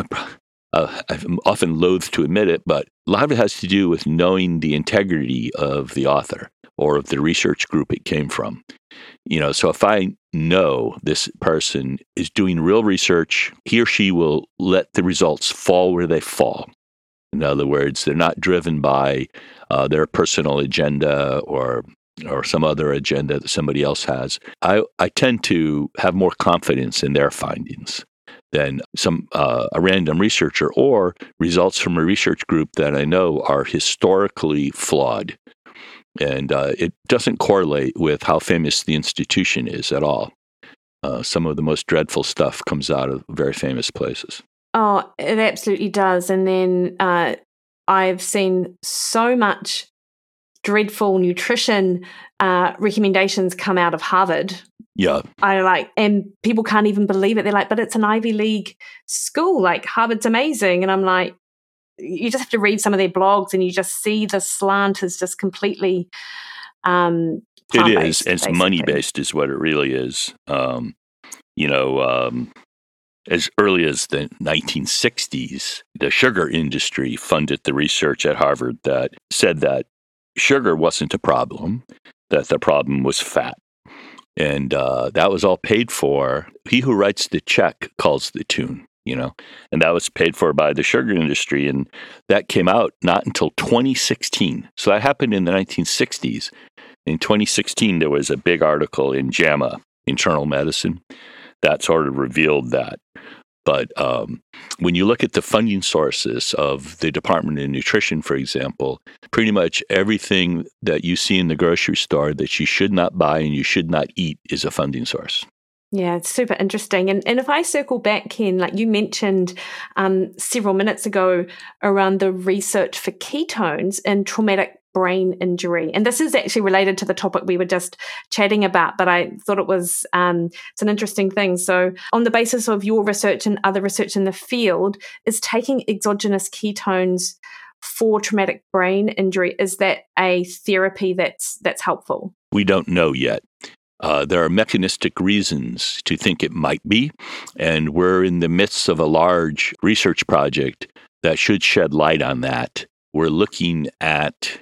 I'm often loath to admit it, but a lot of it has to do with knowing the integrity of the author or of the research group it came from. So if I know this person is doing real research, he or she will let the results fall where they fall. In other words, they're not driven by their personal agenda or some other agenda that somebody else has. I tend to have more confidence in their findings than a random researcher or results from a research group that I know are historically flawed. And it doesn't correlate with how famous the institution is at all. Some of the most dreadful stuff comes out of very famous places. Oh, it absolutely does. And then I've seen so much dreadful nutrition recommendations come out of Harvard. Yeah. And people can't even believe it. They're like, but it's an Ivy League school. Like, Harvard's amazing. And I'm like, you just have to read some of their blogs and you just see the slant is just completely it is. It's money-based is what it really is. As early as the 1960s, the sugar industry funded the research at Harvard that said that sugar wasn't a problem, that the problem was fat. And that was all paid for. He who writes the check calls the tune, and that was paid for by the sugar industry. And that came out not until 2016. So that happened in the 1960s. In 2016, there was a big article in JAMA, Internal Medicine, that sort of revealed that. But when you look at the funding sources of the Department of Nutrition, for example, pretty much everything that you see in the grocery store that you should not buy and you should not eat is a funding source. Yeah, it's super interesting. And if I circle back, Ken, like you mentioned several minutes ago around the research for ketones in traumatic brain injury. And this is actually related to the topic we were just chatting about, but I thought it was it's an interesting thing. So on the basis of your research and other research in the field, is taking exogenous ketones for traumatic brain injury, is that a therapy that's helpful? We don't know yet. There are mechanistic reasons to think it might be, and we're in the midst of a large research project that should shed light on that. We're looking at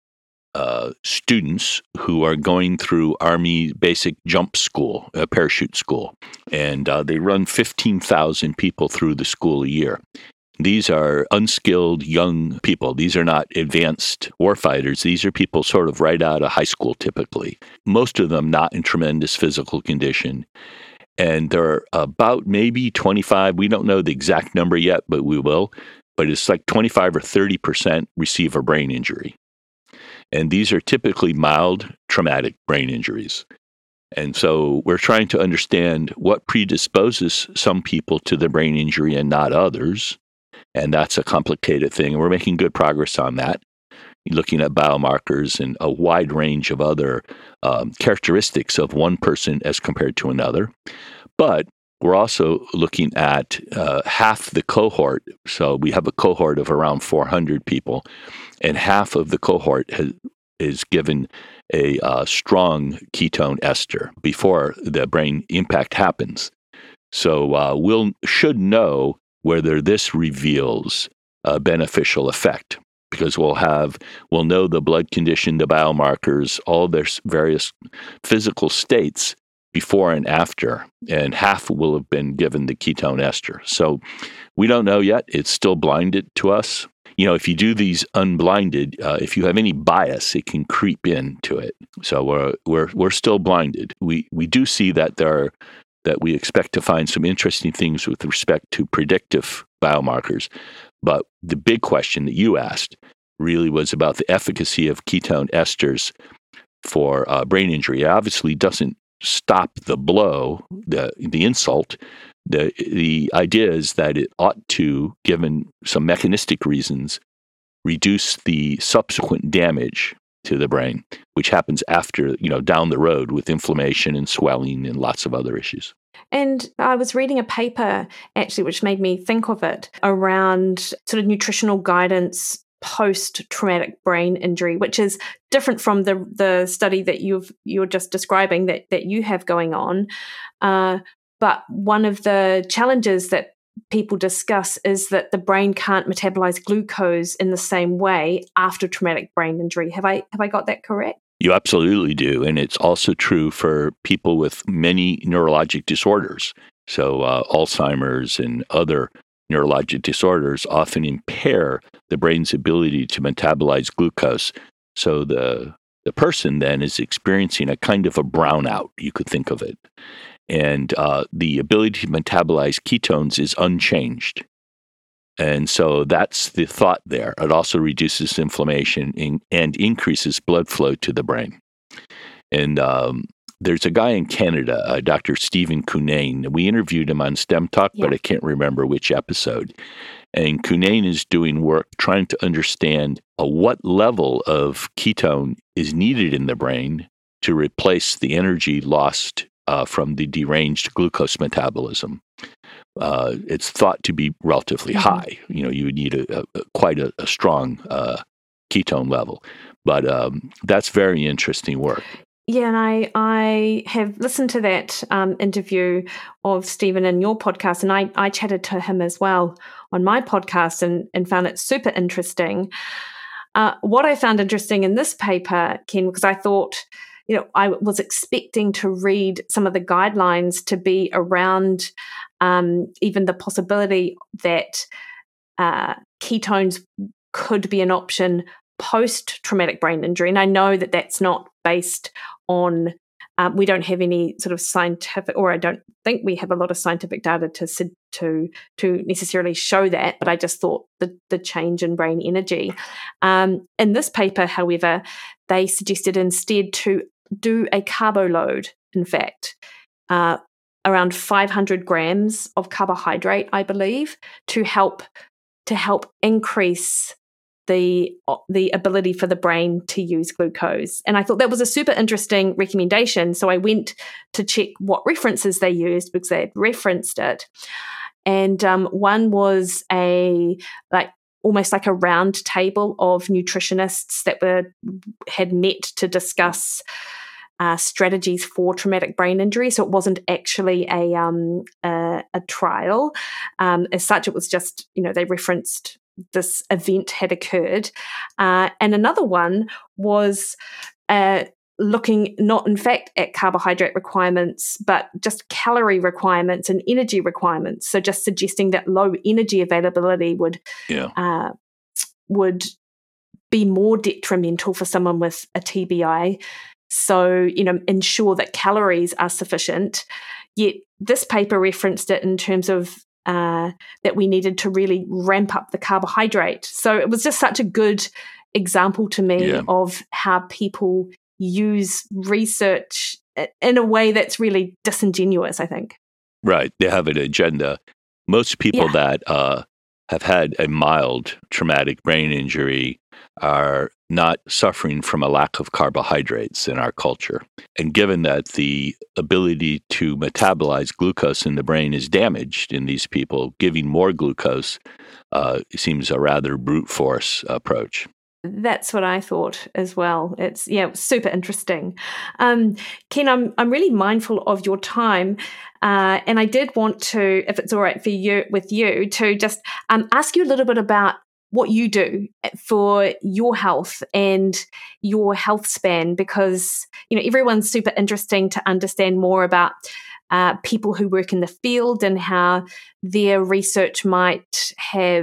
students who are going through Army basic jump school, parachute school, and they run 15,000 people through the school a year. These are unskilled young people. These are not advanced warfighters. These are people sort of right out of high school typically. Most of them not in tremendous physical condition. And there are about maybe 25, we don't know the exact number yet, but we will, but it's like 25 or 30% receive a brain injury. And these are typically mild traumatic brain injuries. And so we're trying to understand what predisposes some people to the brain injury and not others. And that's a complicated thing. We're making good progress on that, looking at biomarkers and a wide range of other characteristics of one person as compared to another. But we're also looking at half the cohort. So we have a cohort of around 400 people, and half of the cohort is given a strong ketone ester before the brain impact happens. So should know whether this reveals a beneficial effect, because we'll know the blood condition, the biomarkers, all their various physical states before and after, and half will have been given the ketone ester. So we don't know yet. It's still blinded to us. You know, if you do these unblinded, if you have any bias, it can creep into it. So we're still blinded. We do see that that we expect to find some interesting things with respect to predictive biomarkers. But the big question that you asked really was about the efficacy of ketone esters for brain injury. It obviously doesn't stop the blow, the insult. The idea is that it ought to, given some mechanistic reasons, reduce the subsequent damage to the brain, which happens after, down the road with inflammation and swelling and lots of other issues. And I was reading a paper, actually, which made me think of it, around sort of nutritional guidance post-traumatic brain injury, which is different from the study that you're just describing that you have going on. But one of the challenges that people discuss is that the brain can't metabolize glucose in the same way after traumatic brain injury. Have I got that correct? You absolutely do. And it's also true for people with many neurologic disorders. So Alzheimer's and other neurologic disorders often impair the brain's ability to metabolize glucose. So the person then is experiencing a kind of a brownout, you could think of it. And the ability to metabolize ketones is unchanged. And so that's the thought there. It also reduces inflammation and increases blood flow to the brain. And there's a guy in Canada, Dr. Stephen Cunnane. We interviewed him on STEM Talk, but I can't remember which episode. And Cunnane is doing work trying to understand what level of ketone is needed in the brain to replace the energy lost from the deranged glucose metabolism. It's thought to be relatively high. You would need quite a strong ketone level. But that's very interesting work. Yeah, and I have listened to that interview of Stephen in your podcast, and I chatted to him as well on my podcast and found it super interesting. What I found interesting in this paper, Ken, because I thought, I was expecting to read some of the guidelines to be around even the possibility that ketones could be an option post-traumatic brain injury. And I know that that's not based on, we don't have any sort of scientific, or I don't think we have a lot of scientific data to necessarily show that, but I just thought the change in brain energy. In this paper, however, they suggested instead to do a carbo load, in fact, around 500 grams of carbohydrate, I believe, to help increase the ability for the brain to use glucose. And I thought that was a super interesting recommendation. So I went to check what references they used because they had referenced it. And one was almost like a round table of nutritionists that had met to discuss strategies for traumatic brain injury. So it wasn't actually a trial as such. It was just, they referenced this event had occurred. And another one was looking not in fact at carbohydrate requirements, but just calorie requirements and energy requirements. So just suggesting that low energy availability would be more detrimental for someone with a TBI. So, ensure that calories are sufficient. Yet this paper referenced it in terms of that we needed to really ramp up the carbohydrate. So it was just such a good example to me of how people use research in a way that's really disingenuous, I think. Right. They have an agenda. Most people that have had a mild traumatic brain injury are not suffering from a lack of carbohydrates in our culture. And given that the ability to metabolize glucose in the brain is damaged in these people, giving more glucose seems a rather brute force approach. That's what I thought as well. It's super interesting. Ken, I'm really mindful of your time, and I did want to, if it's all right for you, to just ask you a little bit about what you do for your health and your health span, because everyone's super interesting to understand more about people who work in the field and how their research might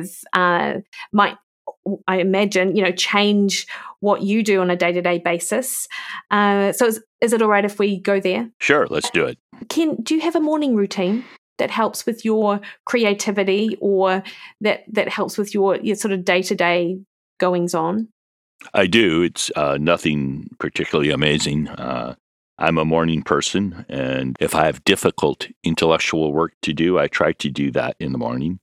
I imagine, change what you do on a day-to-day basis. So is it all right if we go there? Sure, let's do it. Ken, do you have a morning routine that helps with your creativity or that helps with your sort of day-to-day goings-on? I do. It's nothing particularly amazing. I'm a morning person, and if I have difficult intellectual work to do, I try to do that in the morning.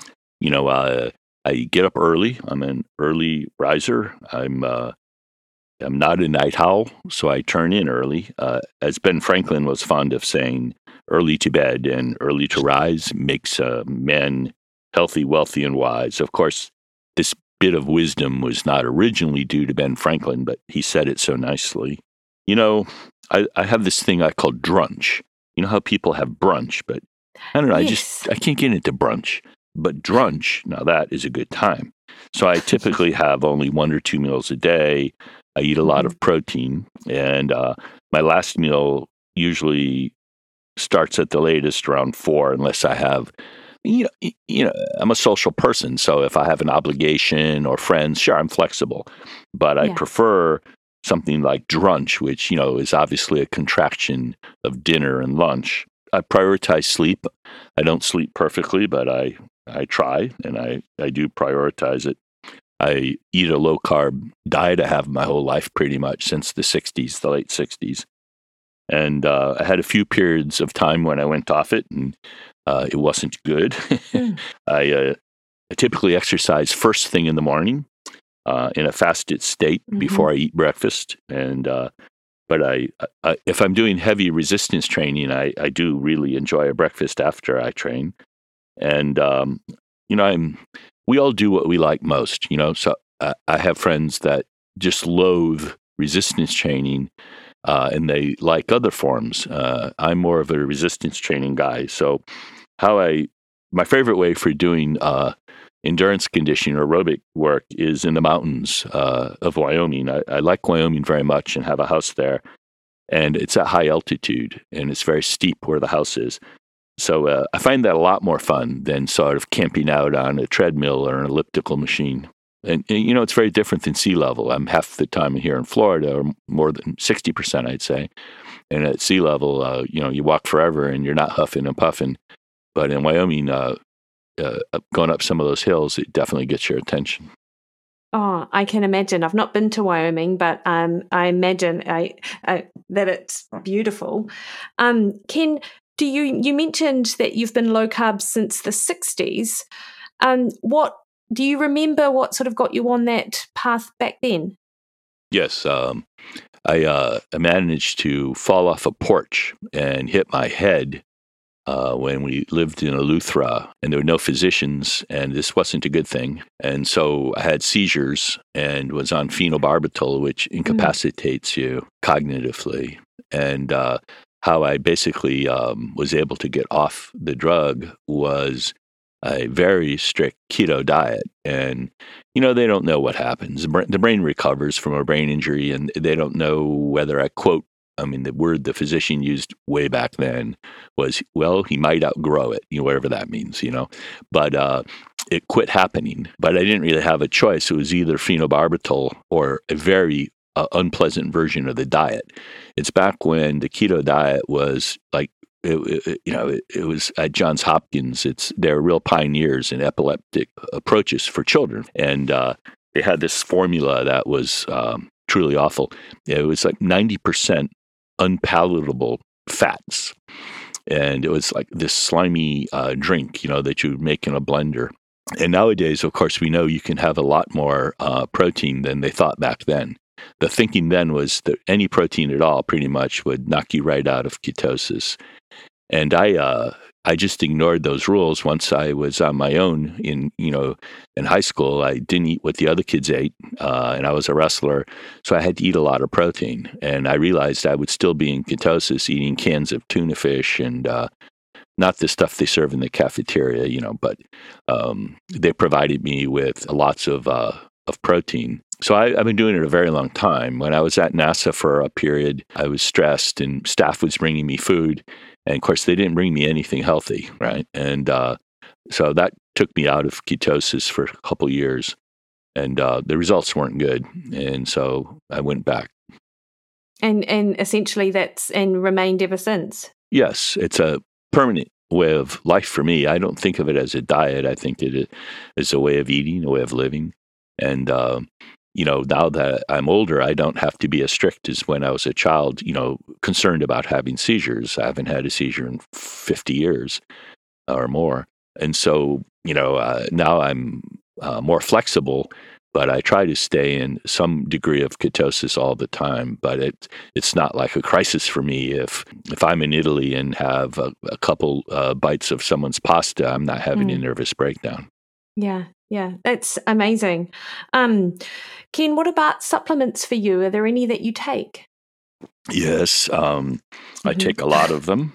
I get up early. I'm an early riser. I'm not a night owl, so I turn in early. As Ben Franklin was fond of saying, early to bed and early to rise makes men healthy, wealthy, and wise. Of course, this bit of wisdom was not originally due to Ben Franklin, but he said it so nicely. I have this thing I call drunch. You know how people have brunch, but I don't know. Yes. I can't get into brunch. But drunch, now that is a good time. So I typically have only 1 or 2 meals a day. I eat a lot of protein, and my last meal usually starts at the latest around 4, unless I have, I'm a social person. So if I have an obligation or friends, sure, I'm flexible. But I prefer something like drunch, which, is obviously a contraction of dinner and lunch. I prioritize sleep. I don't sleep perfectly, but I try, and I do prioritize it. I eat a low-carb diet. I have my whole life pretty much since the late 60s. And I had a few periods of time when I went off it, and it wasn't good. I typically exercise first thing in the morning in a fasted state before I eat breakfast. And but I if I'm doing heavy resistance training, I do really enjoy a breakfast after I train. And, we all do what we like most, so I have friends that just loathe resistance training and they like other forms. I'm more of a resistance training guy. So my favorite way for doing endurance conditioning or aerobic work is in the mountains of Wyoming. I like Wyoming very much and have a house there. And it's at high altitude and it's very steep where the house is. So I find that a lot more fun than sort of camping out on a treadmill or an elliptical machine. And it's very different than sea level. I'm half the time here in Florida, or more than 60%, I'd say. And at sea level, you walk forever and you're not huffing and puffing. But in Wyoming, going up some of those hills, it definitely gets your attention. Oh, I can imagine. I've not been to Wyoming, but I imagine that it's beautiful. Ken, you mentioned that you've been low carb since the 60s. What do you remember? What sort of got you on that path back then? Yes, I managed to fall off a porch and hit my head when we lived in Eleuthera, and there were no physicians, and this wasn't a good thing. And so I had seizures and was on phenobarbital, which incapacitates you cognitively. And how I basically was able to get off the drug was a very strict keto diet. And, they don't know what happens. The brain recovers from a brain injury, and they don't know whether the word the physician used way back then was, well, he might outgrow it, whatever that means, But it quit happening. But I didn't really have a choice. It was either phenobarbital or a very unpleasant version of the diet. It's back when the keto diet was like, it was at Johns Hopkins. They're real pioneers in epileptic approaches for children. And they had this formula that was truly awful. It was like 90% unpalatable fats. And it was like this slimy drink, that you would make in a blender. And nowadays, of course, we know you can have a lot more protein than they thought back then. The thinking then was that any protein at all pretty much would knock you right out of ketosis. And I just ignored those rules once I was on my own in high school. I didn't eat what the other kids ate, and I was a wrestler, so I had to eat a lot of protein. And I realized I would still be in ketosis eating cans of tuna fish and not the stuff they serve in the cafeteria, but they provided me with lots of protein. So I've been doing it a very long time. When I was at NASA for a period, I was stressed and staff was bringing me food. And of course, they didn't bring me anything healthy, right? And so that took me out of ketosis for a couple of years. And the results weren't good. And so I went back. And essentially that's remained ever since? Yes, it's a permanent way of life for me. I don't think of it as a diet. I think it is a way of eating, a way of living. And now that I'm older, I don't have to be as strict as when I was a child, concerned about having seizures. I haven't had a seizure in 50 years or more. And so, now I'm more flexible, but I try to stay in some degree of ketosis all the time. But it's not like a crisis for me. If I'm in Italy and have a couple bites of someone's pasta, I'm not having a nervous breakdown. Yeah, that's amazing. Ken, what about supplements for you? Are there any that you take? Yes, I take a lot of them.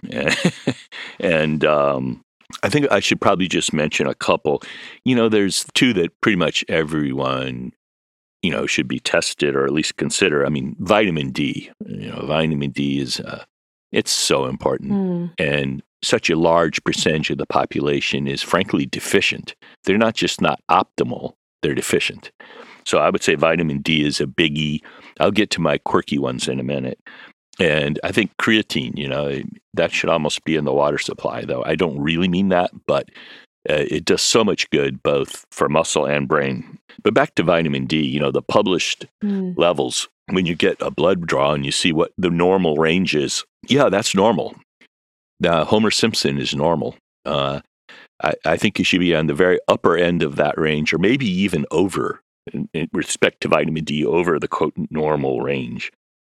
And I think I should probably just mention a couple. There's two that pretty much everyone, should be tested or at least consider. I mean, vitamin D. Vitamin D is, it's so important. And such a large percentage of the population is frankly deficient. They're not just not optimal, they're deficient. So I would say vitamin D is a biggie. I'll get to my quirky ones in a minute. And I think creatine, that should almost be in the water supply, though. I don't really mean that, but it does so much good both for muscle and brain. But back to vitamin D, the published levels, when you get a blood draw and you see what the normal range is, yeah, that's normal. Now, Homer Simpson is normal. I think you should be on the very upper end of that range, or maybe even over, in respect to vitamin D, over the quote normal range.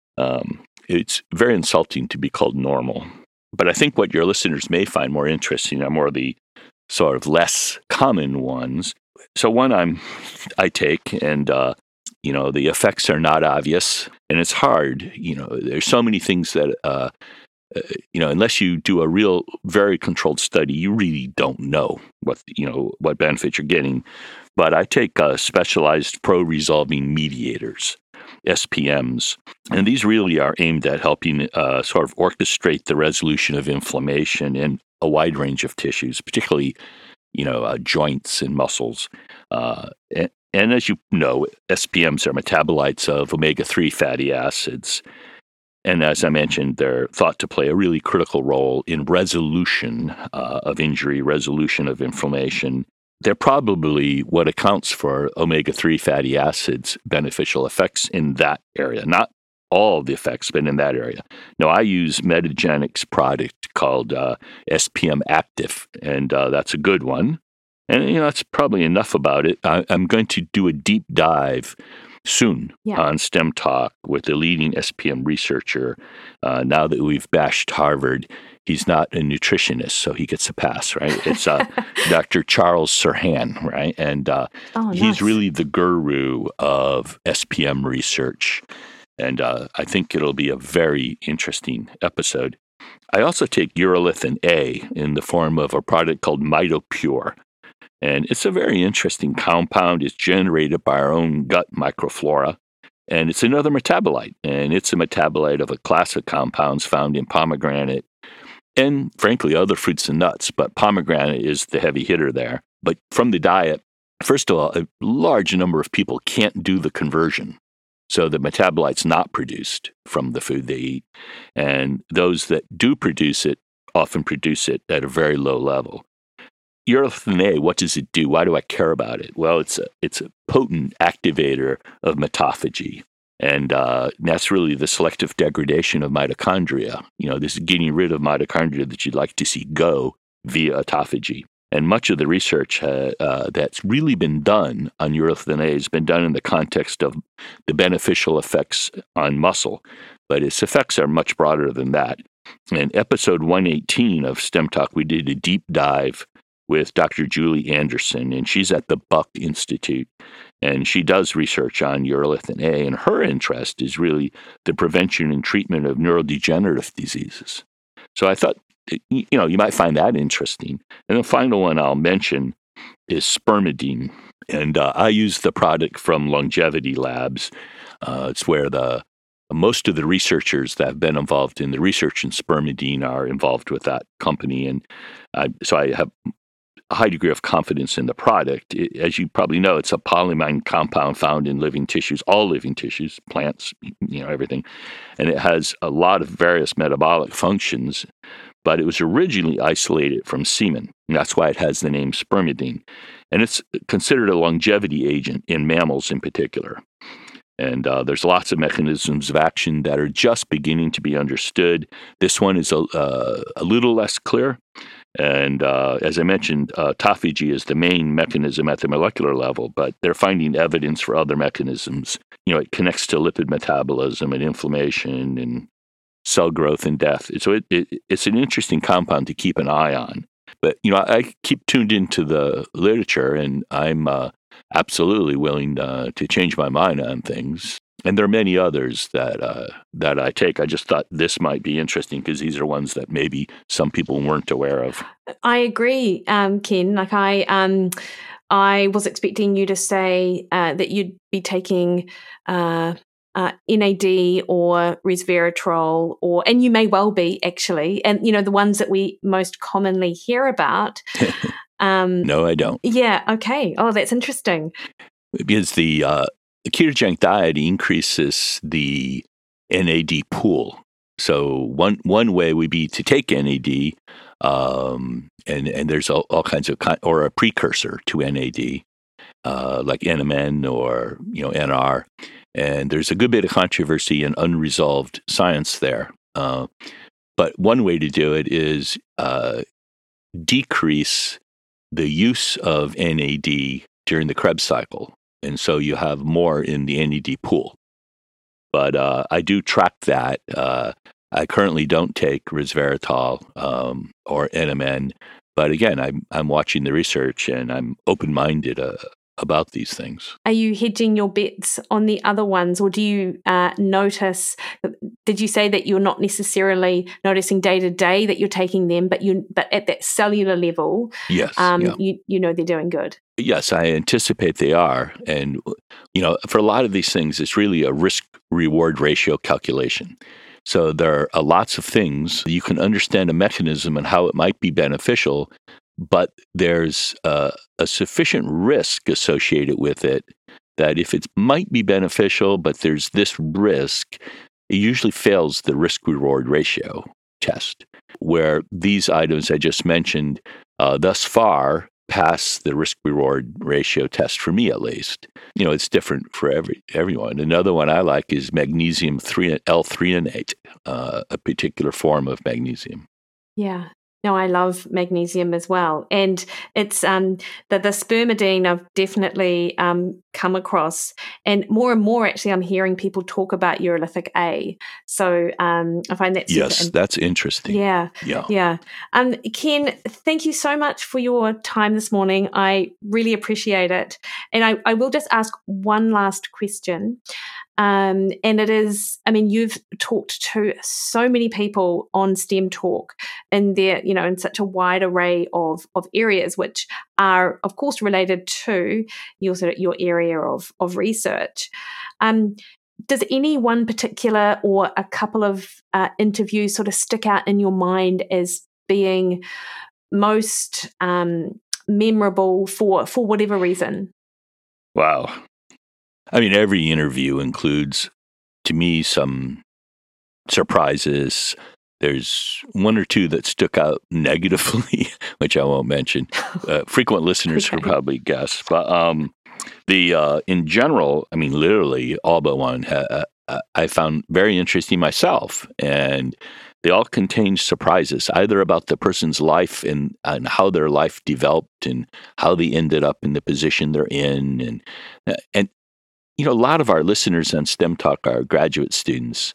It's very insulting to be called normal. But I think what your listeners may find more interesting are more of the sort of less common ones. So one I take, and the effects are not obvious, and it's hard. There's so many things that unless you do a real, very controlled study, you really don't know what benefits you're getting. But I take specialized pro-resolving mediators, SPMs, and these really are aimed at helping sort of orchestrate the resolution of inflammation in a wide range of tissues, particularly joints and muscles. And as you know, SPMs are metabolites of omega-3 fatty acids. And as I mentioned, they're thought to play a really critical role in resolution of injury, resolution of inflammation. They're probably what accounts for omega-3 fatty acids' beneficial effects in that area. Not all of the effects, but in that area. Now, I use Metagenics product called SPM Active, and that's a good one. And, that's probably enough about it. I'm going to do a deep dive soon on STEM Talk with a leading SPM researcher. Now that we've bashed Harvard, he's not a nutritionist, so he gets a pass, right? It's Dr. Charles Serhan, right? And he's really the guru of SPM research. And I think it'll be a very interesting episode. I also take urolithin A in the form of a product called MitoPure. And it's a very interesting compound. It's generated by our own gut microflora. And it's another metabolite. And it's a metabolite of a class of compounds found in pomegranate and, frankly, other fruits and nuts. But pomegranate is the heavy hitter there. But from the diet, first of all, a large number of people can't do the conversion. So the metabolite's not produced from the food they eat. And those that do produce it often produce it at a very low level. Urolithin A, what does it do? Why do I care about it? Well, it's a potent activator of mitophagy. And that's really the selective degradation of mitochondria. This is getting rid of mitochondria that you'd like to see go via autophagy. And much of the research that's really been done on urolithin A has been done in the context of the beneficial effects on muscle. But its effects are much broader than that. In episode 118 of STEM Talk, we did a deep dive with Dr. Julie Anderson, and she's at the Buck Institute, and she does research on urolithin A, and her interest is really the prevention and treatment of neurodegenerative diseases. So I thought, you might find that interesting. And the final one I'll mention is spermidine, and I use the product from Longevity Labs. It's where most of the researchers that have been involved in the research in spermidine are involved with that company, and so I have a high degree of confidence in the product. As you probably know, it's a polyamine compound found in living tissues, all living tissues, plants, everything. And it has a lot of various metabolic functions, but it was originally isolated from semen. And that's why it has the name spermidine. And it's considered a longevity agent in mammals in particular. And there's lots of mechanisms of action that are just beginning to be understood. This one is a little less clear. And as I mentioned, autophagy is the main mechanism at the molecular level, but they're finding evidence for other mechanisms. It connects to lipid metabolism and inflammation and cell growth and death. So it's an interesting compound to keep an eye on. But, I keep tuned into the literature, and I'm absolutely willing to change my mind on things. And there are many others that I take. I just thought this might be interesting because these are ones that maybe some people weren't aware of. I agree, Ken. Like I was expecting you to say that you'd be taking NAD or resveratrol, and you may well be actually, and the ones that we most commonly hear about. No, I don't. Yeah. Okay. Oh, that's interesting. Because the ketogenic diet increases the NAD pool. So one way would be to take NAD, and there's all kinds of or a precursor to NAD, like NMN or NR. And there's a good bit of controversy and unresolved science there. But one way to do it is decrease the use of NAD during the Krebs cycle. And so you have more in the NAD pool. But I do track that. I currently don't take resveratrol or NMN. But again, I'm watching the research, and I'm open-minded about these things. Are you hedging your bets on the other ones, or do you notice? Did you say that you're not necessarily noticing day to day that you're taking them, but at that cellular level, yes, you know they're doing good? Yes, I anticipate they are, and for a lot of these things, it's really a risk-reward ratio calculation. So there are lots of things you can understand a mechanism and how it might be beneficial, but there's a sufficient risk associated with it that if it might be beneficial, but there's this risk, it usually fails the risk-reward ratio test, where these items I just mentioned thus far pass the risk-reward ratio test for me, at least. It's different for everyone. Another one I like is magnesium L-threonate, a particular form of magnesium. Yeah. No, I love magnesium as well. And it's the spermidine I've definitely come across. And more, actually, I'm hearing people talk about urolithic A. So I find that super that's interesting. Yeah. Ken, thank you so much for your time this morning. I really appreciate it. And I will just ask one last question. And it is, you've talked to so many people on STEM Talk in their, in such a wide array of areas, which are, of course, related to your area of research. Does any one particular or a couple of interviews sort of stick out in your mind as being most memorable for whatever reason? Wow. Every interview includes, to me, some surprises. There's one or two that stuck out negatively, which I won't mention. Frequent listeners can probably guess. But in general, literally all but one, I found very interesting myself. And they all contain surprises, either about the person's life and how their life developed and how they ended up in the position they're in. And a lot of our listeners on STEM Talk are graduate students.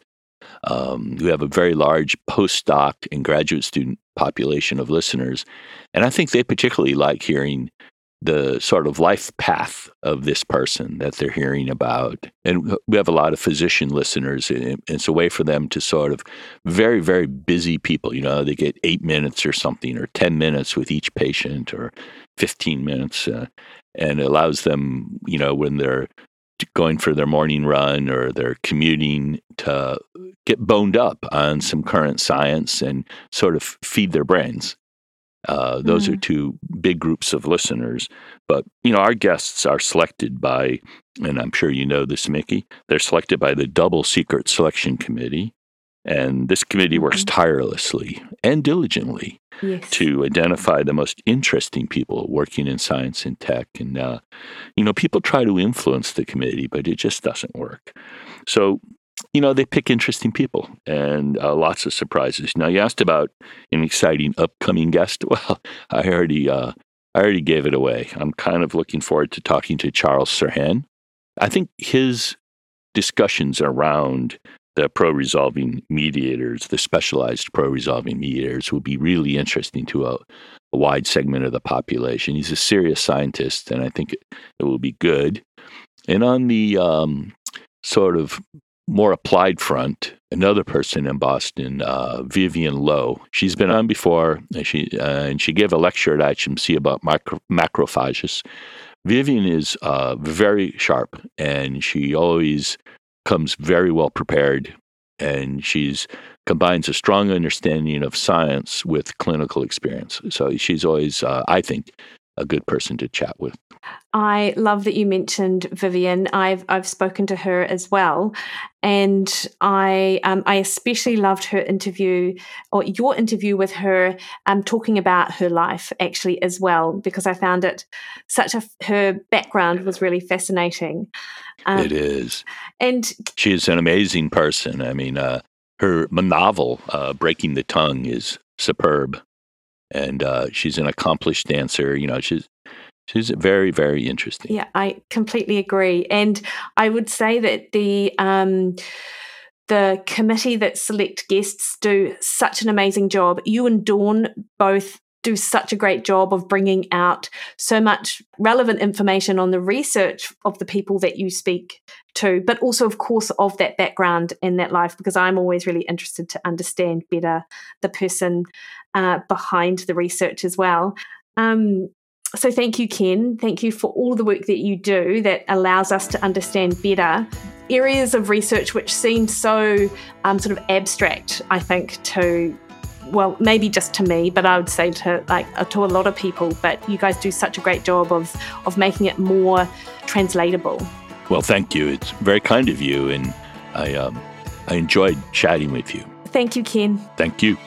We have a very large postdoc and graduate student population of listeners. And I think they particularly like hearing the sort of life path of this person that they're hearing about. And we have a lot of physician listeners. And it's a way for them to sort of very, very busy people, they get 8 minutes or something, or 10 minutes with each patient, or 15 minutes. And it allows them, when they're going for their morning run or they're commuting, to get boned up on some current science and sort of feed their brains. Those are two big groups of listeners. But, our guests are selected by, and I'm sure you know this, Mickey, they're selected by the Double Secret Selection Committee. And this committee works tirelessly and diligently to identify the most interesting people working in science and tech. And, people try to influence the committee, but it just doesn't work. So, they pick interesting people and lots of surprises. Now, you asked about an exciting upcoming guest. Well, I already gave it away. I'm kind of looking forward to talking to Charles Serhan. I think his discussions around the pro-resolving mediators, the specialized pro-resolving mediators, will be really interesting to a wide segment of the population. He's a serious scientist, and I think it will be good. And on the sort of more applied front, another person in Boston, Vivian Lowe. She's been on before, and she gave a lecture at HMC about macrophages. Vivian is very sharp, and she always comes very well prepared, and she's combines a strong understanding of science with clinical experience. So she's always, I think, a good person to chat with. I love that you mentioned Vivian. I've spoken to her as well, and I especially loved her interview, or your interview with her, talking about her life actually as well, because I found it her background was really fascinating. It is, and she is an amazing person. Her novel, Breaking the Tongue, is superb. And she's an accomplished dancer. She's very, very interesting. Yeah, I completely agree. And I would say that the committee that select guests do such an amazing job. You and Dawn both do such a great job of bringing out so much relevant information on the research of the people that you speak to, but also, of course, of that background and that life, because I'm always really interested to understand better the person behind the research as well. So thank you, Ken. Thank you for all the work that you do that allows us to understand better areas of research which seem so sort of abstract, I think, to, well, maybe just to me, but I would say to a lot of people. But you guys do such a great job of making it more translatable. Well, thank you. It's very kind of you, and I enjoyed chatting with you. Thank you, Ken. Thank you.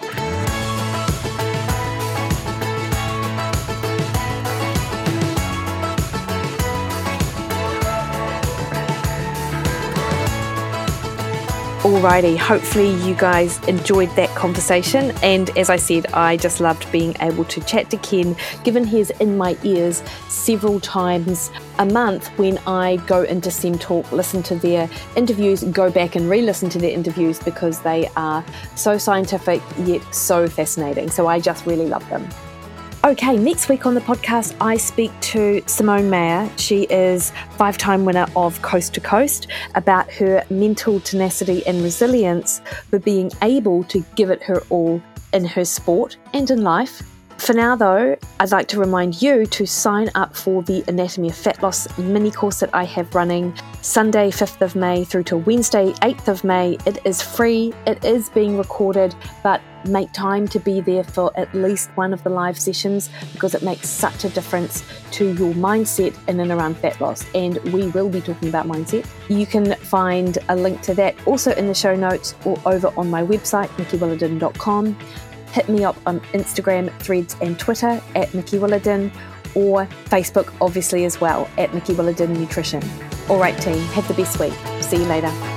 Alrighty, hopefully you guys enjoyed that conversation. And as I said, I just loved being able to chat to Ken, given he's in my ears several times a month when I go into SEM Talk, listen to their interviews, go back and re-listen to their interviews because they are so scientific yet so fascinating. So I just really love them. Okay, next week on the podcast, I speak to Simone Mayer. She is 5-time winner of Coast to Coast, about her mental tenacity and resilience for being able to give it her all in her sport and in life. For now though, I'd like to remind you to sign up for the Anatomy of Fat Loss mini course that I have running Sunday 5th of May through to Wednesday 8th of May. It is free, it is being recorded, but make time to be there for at least one of the live sessions because it makes such a difference to your mindset in and around fat loss, and we will be talking about mindset. You can find a link to that also in the show notes or over on my website, mickywilliden.com. Hit me up on Instagram, Threads and Twitter at Mickey Williden, or Facebook obviously as well at Mickey Williden Nutrition. All right team, have the best week. See you later.